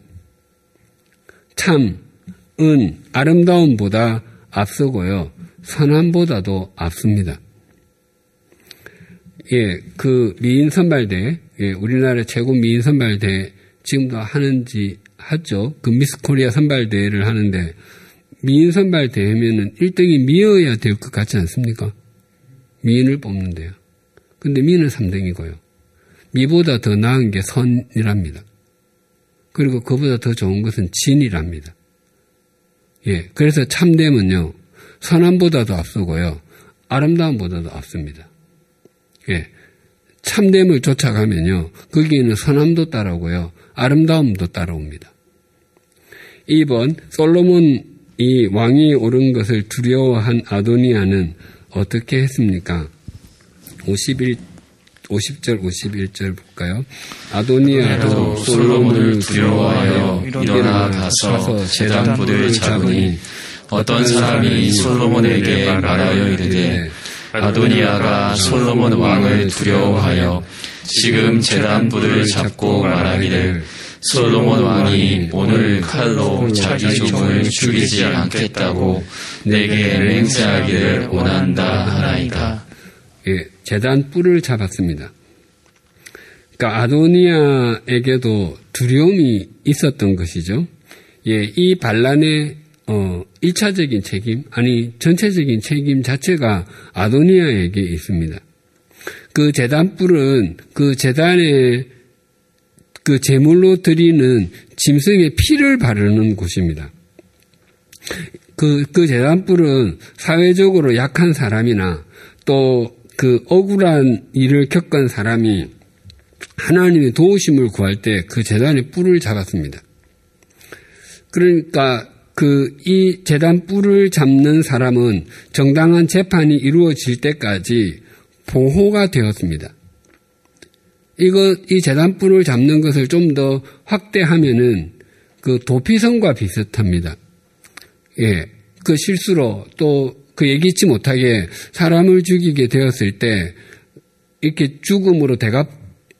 참, 은, 아름다움보다 앞서고요, 선함보다도 앞섭니다. 예, 그 미인 선발대, 예, 우리나라 최고 미인 선발대 지금도 하는지 하죠. 그 미스 코리아 선발대회를 하는데 미인 선발대회면은 일 등이 미여야 될 것 같지 않습니까? 미인을 뽑는데요. 근데 미는 삼 등이고요. 미보다 더 나은 게 선이랍니다. 그리고 그보다 더 좋은 것은 진이랍니다. 예, 그래서 참됨은요, 선함보다도 앞서고요, 아름다움보다도 앞섭니다. 예, 참됨을 쫓아가면요, 거기에는 선함도 따라오고요, 아름다움도 따라옵니다. 이 번, 솔로몬이 왕위에 오른 것을 두려워한 아도니아는 어떻게 했습니까? 오십일, 오십 절, 오십일 절 볼까요? 아도니아도 솔로몬을 두려워하여 일어나 가서 제단불을 잡으니 어떤 사람이 솔로몬에게 말하여 이르되 아도니아가 솔로몬 왕을 두려워하여 지금 제단불을 잡고 말하기를 솔로몬 왕이 오늘 칼로 자기 종을 죽이지 않겠다고 내게 맹세하기를 원한다 하나이다. 예, 제단 뿔을 잡았습니다. 그러니까 아도니아에게도 두려움이 있었던 것이죠. 예, 이 반란의 어, 일차적인 책임, 아니 전체적인 책임 자체가 아도니아에게 있습니다. 그 제단 뿔은 그 제단에 그 제물로 드리는 짐승의 피를 바르는 곳입니다. 그, 그 제단 뿔은 사회적으로 약한 사람이나 또 그 억울한 일을 겪은 사람이 하나님의 도우심을 구할 때 그 제단의 뿔을 잡았습니다. 그러니까 그 이 제단 뿔을 잡는 사람은 정당한 재판이 이루어질 때까지 보호가 되었습니다. 이거 이 제단 뿔을 잡는 것을 좀 더 확대하면은 그 도피성과 비슷합니다. 예, 그 실수로 또 그 예기치 못하게 사람을 죽이게 되었을 때 이렇게 죽음으로 대갚지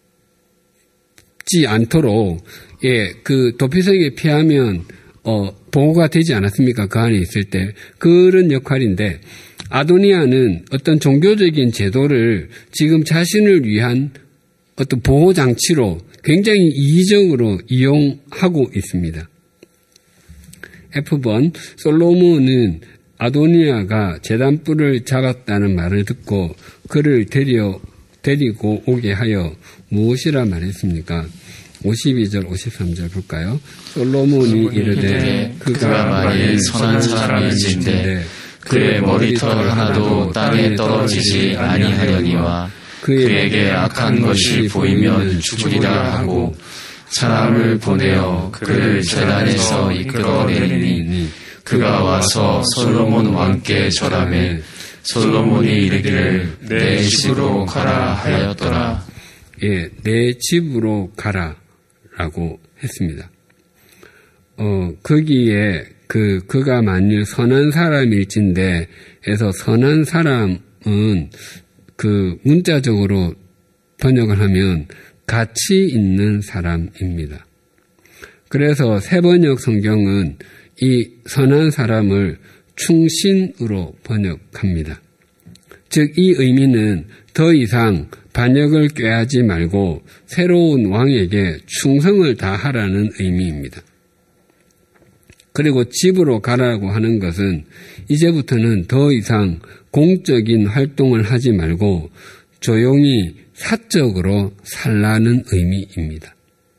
않도록 예, 그 도피성에 피하면 어, 보호가 되지 않았습니까? 그 안에 있을 때 그런 역할인데 아도니아는 어떤 종교적인 제도를 지금 자신을 위한 어떤 보호 장치로 굉장히 이의적으로 이용하고 있습니다. 에프 번 솔로몬은 아도니아가 제단뿔을 잡았다는 말을 듣고 그를 데려, 데리고 오게 하여 무엇이라 말했습니까? 오십이 절, 오십삼 절 볼까요? 솔로몬이 이르되 그가 만일 선한 사람인지인데 그의 머리털 하나도 땅에 떨어지지 아니하려니와 그에게 악한 것이 보이면 죽으리라 하고 사람을 보내어 그를 제단에서 이끌어내리니 그가 와서 솔로몬 왕께 절하매 솔로몬이 이르기를 내 집으로 가라 하였더라. 예, 내 집으로 가라라고 했습니다. 어, 거기에 그 그가 만일 선한 사람일진데 에서 선한 사람은 그 문자적으로 번역을 하면 가치 있는 사람입니다. 그래서 새번역 성경은 이 선한 사람을 충신으로 번역합니다. 즉 이 의미는 더 이상 반역을 꾀하지 말고 새로운 왕에게 충성을 다하라는 의미입니다. 그리고 집으로 가라고 하는 것은 이제부터는 더 이상 공적인 활동을 하지 말고 조용히 사적으로 살라는 의미입니다.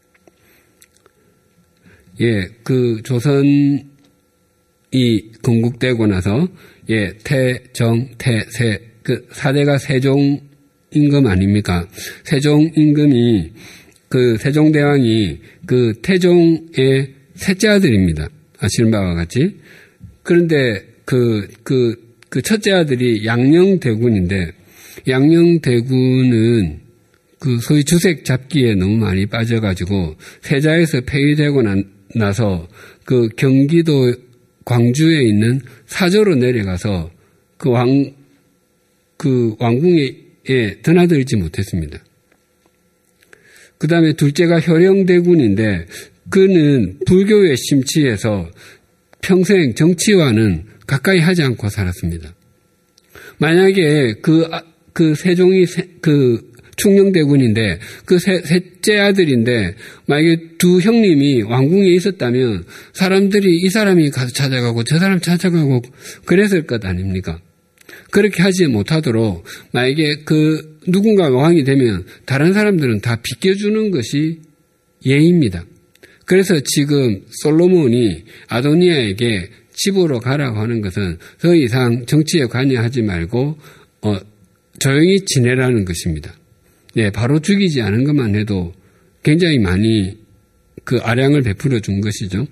예, 그 조선이 건국되고 나서 예, 태정, 태세 그 사대가 세종 임금 아닙니까? 세종 임금이 그 세종대왕이 그 태종의 셋째 아들입니다. 아시는 바와 같이. 그런데 그, 그, 그 첫째 아들이 양녕대군인데 양녕대군은 그 소위 주색 잡기에 너무 많이 빠져가지고 세자에서 폐위되고 난, 나서 그 경기도 광주에 있는 사저로 내려가서 그 왕, 그 왕궁에 드나들지 못했습니다. 그 다음에 둘째가 효령대군인데 그는 불교에 심취해서 평생 정치와는 가까이 하지 않고 살았습니다. 만약에 그, 그 세종이 세, 그 충녕대군인데 그 세, 셋째 아들인데 만약에 두 형님이 왕궁에 있었다면 사람들이 이 사람이 가서 찾아가고 저 사람 찾아가고 그랬을 것 아닙니까? 그렇게 하지 못하도록 만약에 그 누군가가 왕이 되면 다른 사람들은 다 비껴주는 것이 예입니다. 그래서 지금 솔로몬이 아도니아에게 집으로 가라고 하는 것은 더 이상 정치에 관여하지 말고 어, 조용히 지내라는 것입니다. 네, 바로 죽이지 않은 것만 해도 굉장히 많이 그 아량을 베풀어 준 것이죠.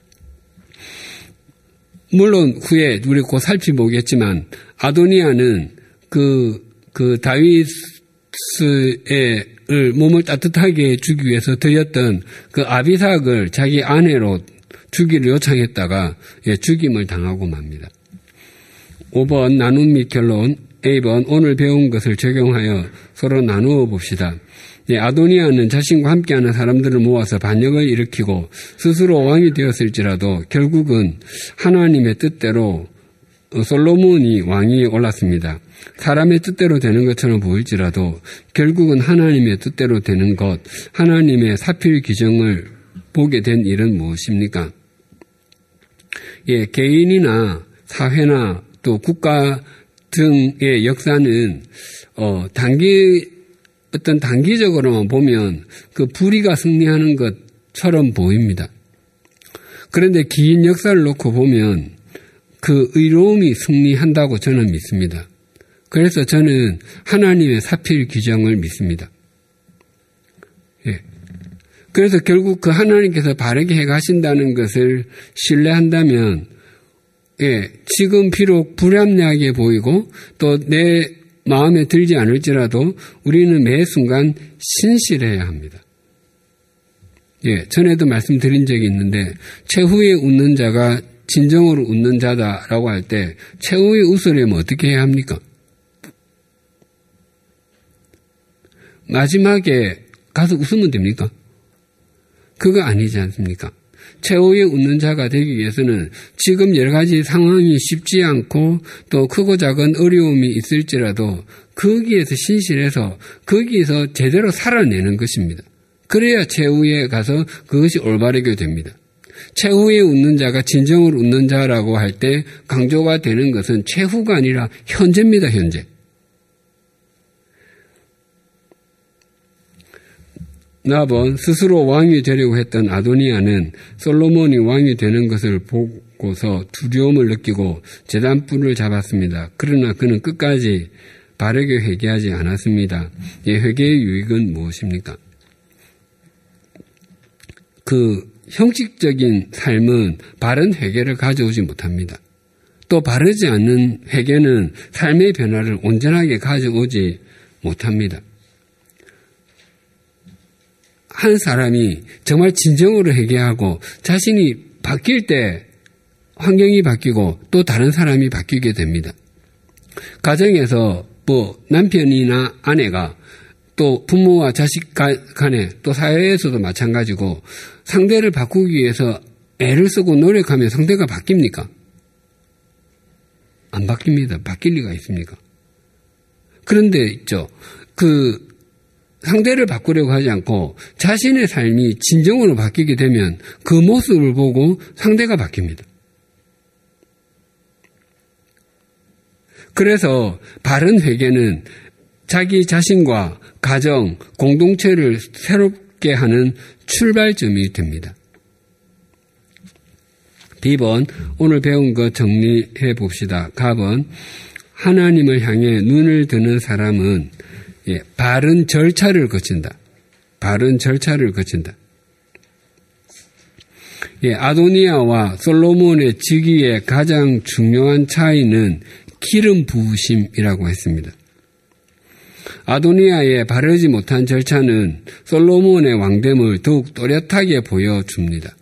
물론 후에 우리 곧 살펴보겠지만 아도니아는 그, 그 다윗의 몸을 따뜻하게 주기 위해서 드렸던 그 아비삭을 자기 아내로 주기를 요청했다가 예, 죽임을 당하고 맙니다. 오 번 나눔 및 결론. 에이 번 오늘 배운 것을 적용하여 서로 나누어 봅시다. 예, 아도니아는 자신과 함께하는 사람들을 모아서 반역을 일으키고 스스로 왕이 되었을지라도 결국은 하나님의 뜻대로 솔로몬이 왕위에 올랐습니다. 사람의 뜻대로 되는 것처럼 보일지라도 결국은 하나님의 뜻대로 되는 것, 하나님의 사필 규정을 보게 된 일은 무엇입니까? 예, 개인이나 사회나 또 국가 등의 역사는 어, 단기 어떤 단기적으로만 보면 그 불의가 승리하는 것처럼 보입니다. 그런데 긴 역사를 놓고 보면 그 의로움이 승리한다고 저는 믿습니다. 그래서 저는 하나님의 사필 규정을 믿습니다. 예. 그래서 결국 그 하나님께서 바르게 해가신다는 것을 신뢰한다면, 예, 지금 비록 불합리하게 보이고 또 내 마음에 들지 않을지라도 우리는 매 순간 신실해야 합니다. 예, 전에도 말씀드린 적이 있는데 최후에 웃는 자가 진정으로 웃는 자다라고 할 때 최후에 웃으려면 어떻게 해야 합니까? 마지막에 가서 웃으면 됩니까? 그거 아니지 않습니까? 최후에 웃는 자가 되기 위해서는 지금 여러 가지 상황이 쉽지 않고 또 크고 작은 어려움이 있을지라도 거기에서 신실해서 거기에서 제대로 살아내는 것입니다. 그래야 최후에 가서 그것이 올바르게 됩니다. 최후에 웃는 자가 진정으로 웃는 자라고 할 때 강조가 되는 것은 최후가 아니라 현재입니다. 현재. 나번 스스로 왕이 되려고 했던 아도니아는 솔로몬이 왕이 되는 것을 보고서 두려움을 느끼고 제단불을 잡았습니다. 그러나 그는 끝까지 바르게 회개하지 않았습니다. 이 회개의 유익은 무엇입니까? 그 형식적인 삶은 바른 회개를 가져오지 못합니다. 또 바르지 않는 회개는 삶의 변화를 온전하게 가져오지 못합니다. 한 사람이 정말 진정으로 회개하고 자신이 바뀔 때 환경이 바뀌고 또 다른 사람이 바뀌게 됩니다. 가정에서 뭐 남편이나 아내가 또 부모와 자식 간에 또 사회에서도 마찬가지고 상대를 바꾸기 위해서 애를 쓰고 노력하면 상대가 바뀝니까? 안 바뀝니다. 바뀔 리가 있습니까? 그런데 있죠. 그 상대를 바꾸려고 하지 않고 자신의 삶이 진정으로 바뀌게 되면 그 모습을 보고 상대가 바뀝니다. 그래서 바른 회개는 자기 자신과 가정, 공동체를 새롭게 하는 출발점이 됩니다. B번, 오늘 배운 거 정리해 봅시다. 가번, 하나님을 향해 눈을 드는 사람은 예, 바른 절차를 거친다. 바른 절차를 거친다. 예, 아도니아와 솔로몬의 직위의 가장 중요한 차이는 기름 부으심이라고 했습니다. 아도니아의 바르지 못한 절차는 솔로몬의 왕됨을 더욱 또렷하게 보여줍니다.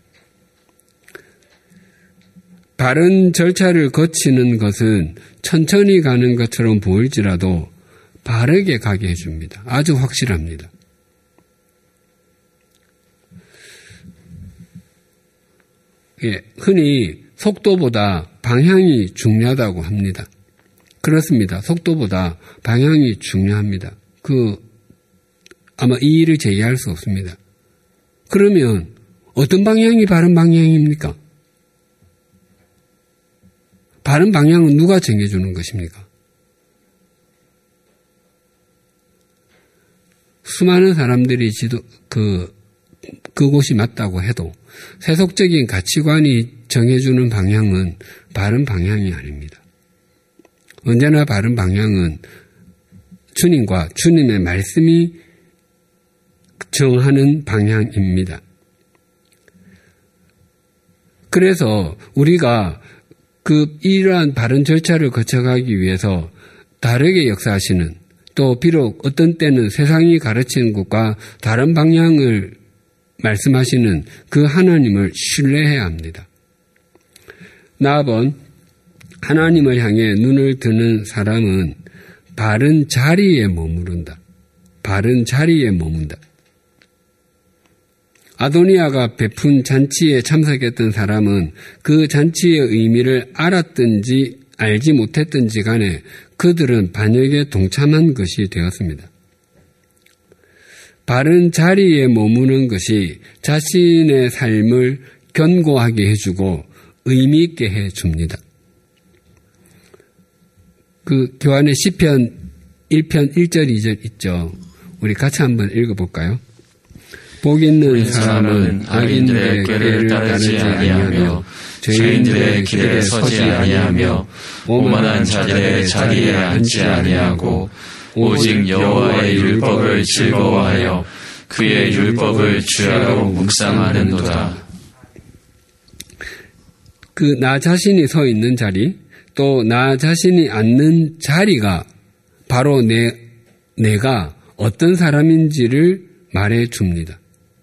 바른 절차를 거치는 것은 천천히 가는 것처럼 보일지라도 바르게 가게 해줍니다. 아주 확실합니다. 예, 흔히 속도보다 방향이 중요하다고 합니다. 그렇습니다. 속도보다 방향이 중요합니다. 그 아마 이의를 제기할 수 없습니다. 그러면 어떤 방향이 바른 방향입니까? 바른 방향은 누가 정해주는 것입니까? 수많은 사람들이 지도, 그, 그곳이 맞다고 해도 세속적인 가치관이 정해주는 방향은 바른 방향이 아닙니다. 언제나 바른 방향은 주님과 주님의 말씀이 정하는 방향입니다. 그래서 우리가 그 이러한 바른 절차를 거쳐가기 위해서 다르게 역사하시는 또 비록 어떤 때는 세상이 가르치는 것과 다른 방향을 말씀하시는 그 하나님을 신뢰해야 합니다. 나아번 하나님을 향해 눈을 드는 사람은 바른 자리에 머무른다. 바른 자리에 머문다. 아도니아가 베푼 잔치에 참석했던 사람은 그 잔치의 의미를 알았든지 알지 못했든지 간에 그들은 반역에 동참한 것이 되었습니다. 바른 자리에 머무는 것이 자신의 삶을 견고하게 해주고 의미 있게 해줍니다. 그 교환의 시편 일 편 일 절 이 절 있죠. 우리 같이 한번 읽어볼까요? 복 있는 사람은 악인들의 꾀를 따르지 아니하며 죄인들의 길에 서지 아니하며 오만한 자들의 자리에 앉지 아니하고 오직 여호와의 율법을 즐거워하여 그의 율법을 주야로 묵상하는도다. 그 나 자신이 서 있는 자리, 또 나 자신이 앉는 자리가 바로 내, 내가 어떤 사람인지를 말해 줍니다.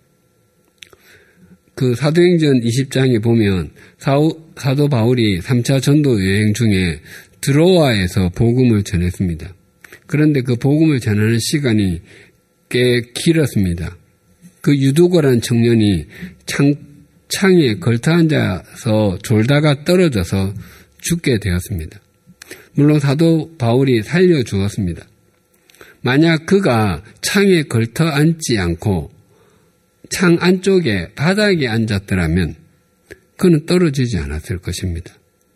그 사도행전 이십 장에 보면 사도, 사도 바울이 삼 차 전도 여행 중에 드로아에서 복음을 전했습니다. 그런데 그 복음을 전하는 시간이 꽤 길었습니다. 그 유두고란 청년이 창, 창에 걸터 앉아서 졸다가 떨어져서 죽게 되었습니다. 물론 사도 바울이 살려주었습니다. 만약 그가 창에 걸터 앉지 않고 창 안쪽에 바닥에 앉았더라면 그는 떨어지지 않았을 것입니다.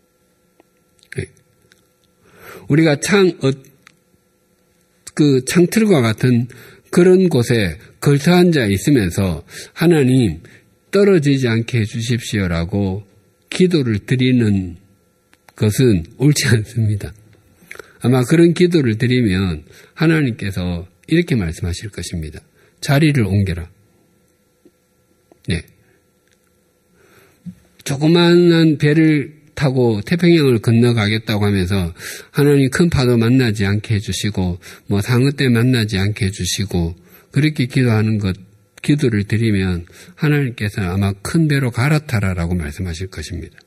우리가 창, 어, 그 창틀과 같은 그런 곳에 걸터 앉아 있으면서 하나님 떨어지지 않게 해주십시오라고 기도를 드리는 것은 옳지 않습니다. 아마 그런 기도를 드리면 하나님께서 이렇게 말씀하실 것입니다. 자리를 옮겨라. 네. 조그마한 배를 타고 태평양을 건너가겠다고 하면서 하나님 큰 파도 만나지 않게 해주시고 뭐 상어떼 만나지 않게 해주시고 그렇게 기도하는 것, 기도를 드리면 하나님께서 아마 큰 배로 갈아타라라고 말씀하실 것입니다.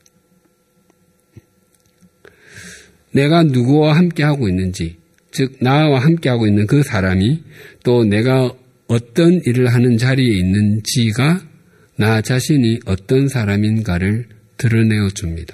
내가 누구와 함께하고 있는지, 즉 나와 함께하고 있는 그 사람이 또 내가 어떤 일을 하는 자리에 있는지가 나 자신이 어떤 사람인가를 드러내어 줍니다.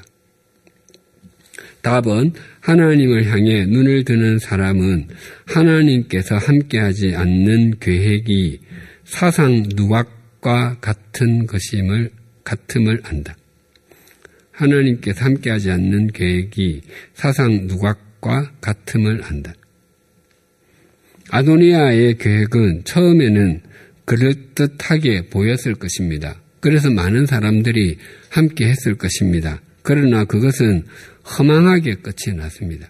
답은 하나님을 향해 눈을 드는 사람은 하나님께서 함께하지 않는 계획이 사상 누각과 같은 것임을 같음을 안다. 하나님께서 함께하지 않는 계획이 사상 누각과 같음을 안다. 아도니아의 계획은 처음에는 그럴듯하게 보였을 것입니다. 그래서 많은 사람들이 함께 했을 것입니다. 그러나 그것은 허망하게 끝이 났습니다.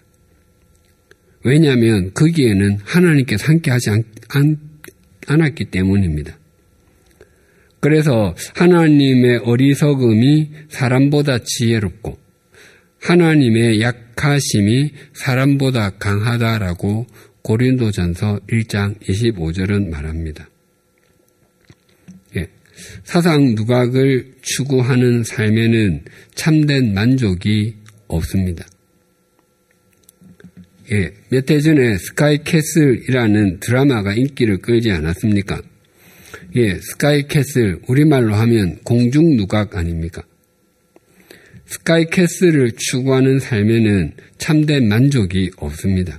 왜냐하면 거기에는 하나님께서 함께하지 않, 않, 않았기 때문입니다. 그래서 하나님의 어리석음이 사람보다 지혜롭고 하나님의 약하심이 사람보다 강하다라고 고린도전서 일 장 이십오 절은 말합니다. 예, 사상 누각을 추구하는 삶에는 참된 만족이 없습니다. 예, 몇 해 전에 스카이캐슬이라는 드라마가 인기를 끌지 않았습니까? 예, 스카이캐슬, 우리말로 하면 공중누각 아닙니까? 스카이캐슬을 추구하는 삶에는 참된 만족이 없습니다.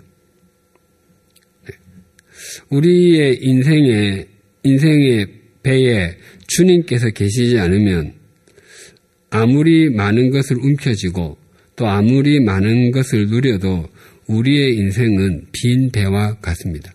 우리의 인생에, 인생의 배에 주님께서 계시지 않으면 아무리 많은 것을 움켜쥐고 또 아무리 많은 것을 누려도 우리의 인생은 빈 배와 같습니다.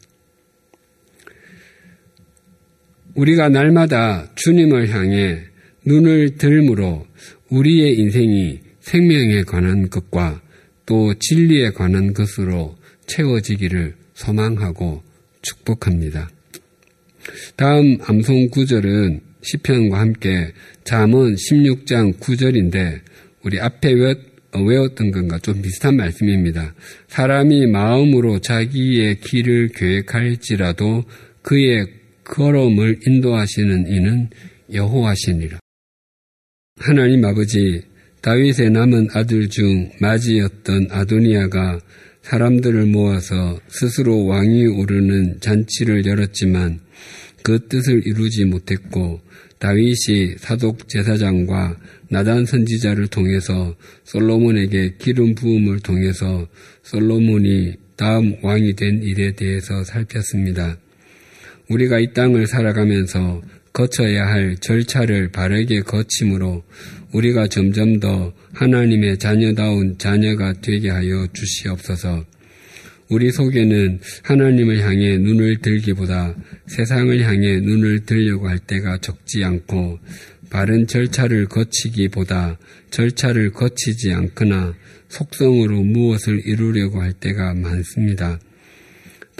우리가 날마다 주님을 향해 눈을 들므로 우리의 인생이 생명에 관한 것과 또 진리에 관한 것으로 채워지기를 소망하고 축복합니다. 다음 암송 구절은 시편과 함께 잠언 십육 장 구 절인데 우리 앞에 외웠던 것과 좀 비슷한 말씀입니다. 사람이 마음으로 자기의 길을 계획할지라도 그의 걸음을 인도하시는 이는 여호와시니라. 하나님 아버지, 다윗의 남은 아들 중 맞이였던 아도니아가 사람들을 모아서 스스로 왕이 오르는 잔치를 열었지만 그 뜻을 이루지 못했고 다윗이 사독 제사장과 나단 선지자를 통해서 솔로몬에게 기름 부음을 통해서 솔로몬이 다음 왕이 된 일에 대해서 살폈습니다. 우리가 이 땅을 살아가면서 거쳐야 할 절차를 바르게 거침으로 우리가 점점 더 하나님의 자녀다운 자녀가 되게 하여 주시옵소서. 우리 속에는 하나님을 향해 눈을 들기보다 세상을 향해 눈을 들려고 할 때가 적지 않고 바른 절차를 거치기보다 절차를 거치지 않거나 속성으로 무엇을 이루려고 할 때가 많습니다.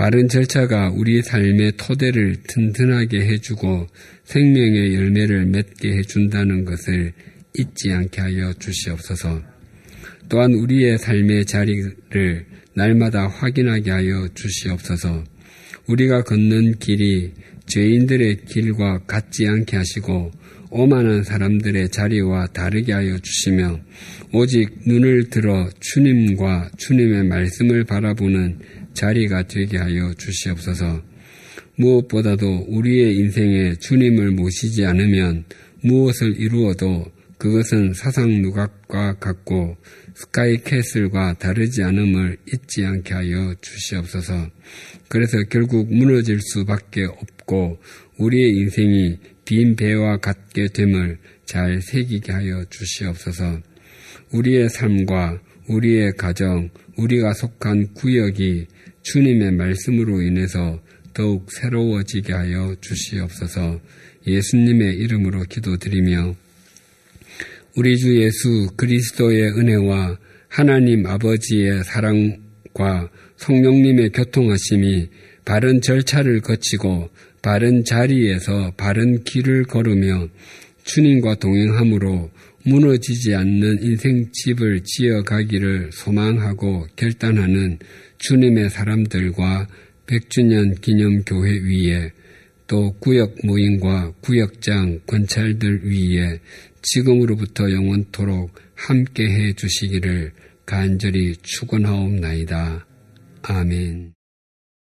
바른 절차가 우리 삶의 토대를 튼튼하게 해주고 생명의 열매를 맺게 해준다는 것을 잊지 않게 하여 주시옵소서. 또한 우리의 삶의 자리를 날마다 확인하게 하여 주시옵소서. 우리가 걷는 길이 죄인들의 길과 같지 않게 하시고 오만한 사람들의 자리와 다르게 하여 주시며 오직 눈을 들어 주님과 주님의 말씀을 바라보는 자리가 되게 하여 주시옵소서. 무엇보다도 우리의 인생에 주님을 모시지 않으면 무엇을 이루어도 그것은 사상 누각과 같고 스카이캐슬과 다르지 않음을 잊지 않게 하여 주시옵소서. 그래서 결국 무너질 수밖에 없고 우리의 인생이 빈 배와 같게 됨을 잘 새기게 하여 주시옵소서. 우리의 삶과 우리의 가정, 우리가 속한 구역이 주님의 말씀으로 인해서 더욱 새로워지게 하여 주시옵소서. 예수님의 이름으로 기도드리며 우리 주 예수 그리스도의 은혜와 하나님 아버지의 사랑과 성령님의 교통하심이 바른 절차를 거치고 바른 자리에서 바른 길을 걸으며 주님과 동행함으로 무너지지 않는 인생집을 지어가기를 소망하고 결단하는 주님의 사람들과 백주년 기념교회 위에 또 구역 모임과 구역장 권찰들 위에 지금으로부터 영원토록 함께해 주시기를 간절히 축원하옵나이다. 아멘.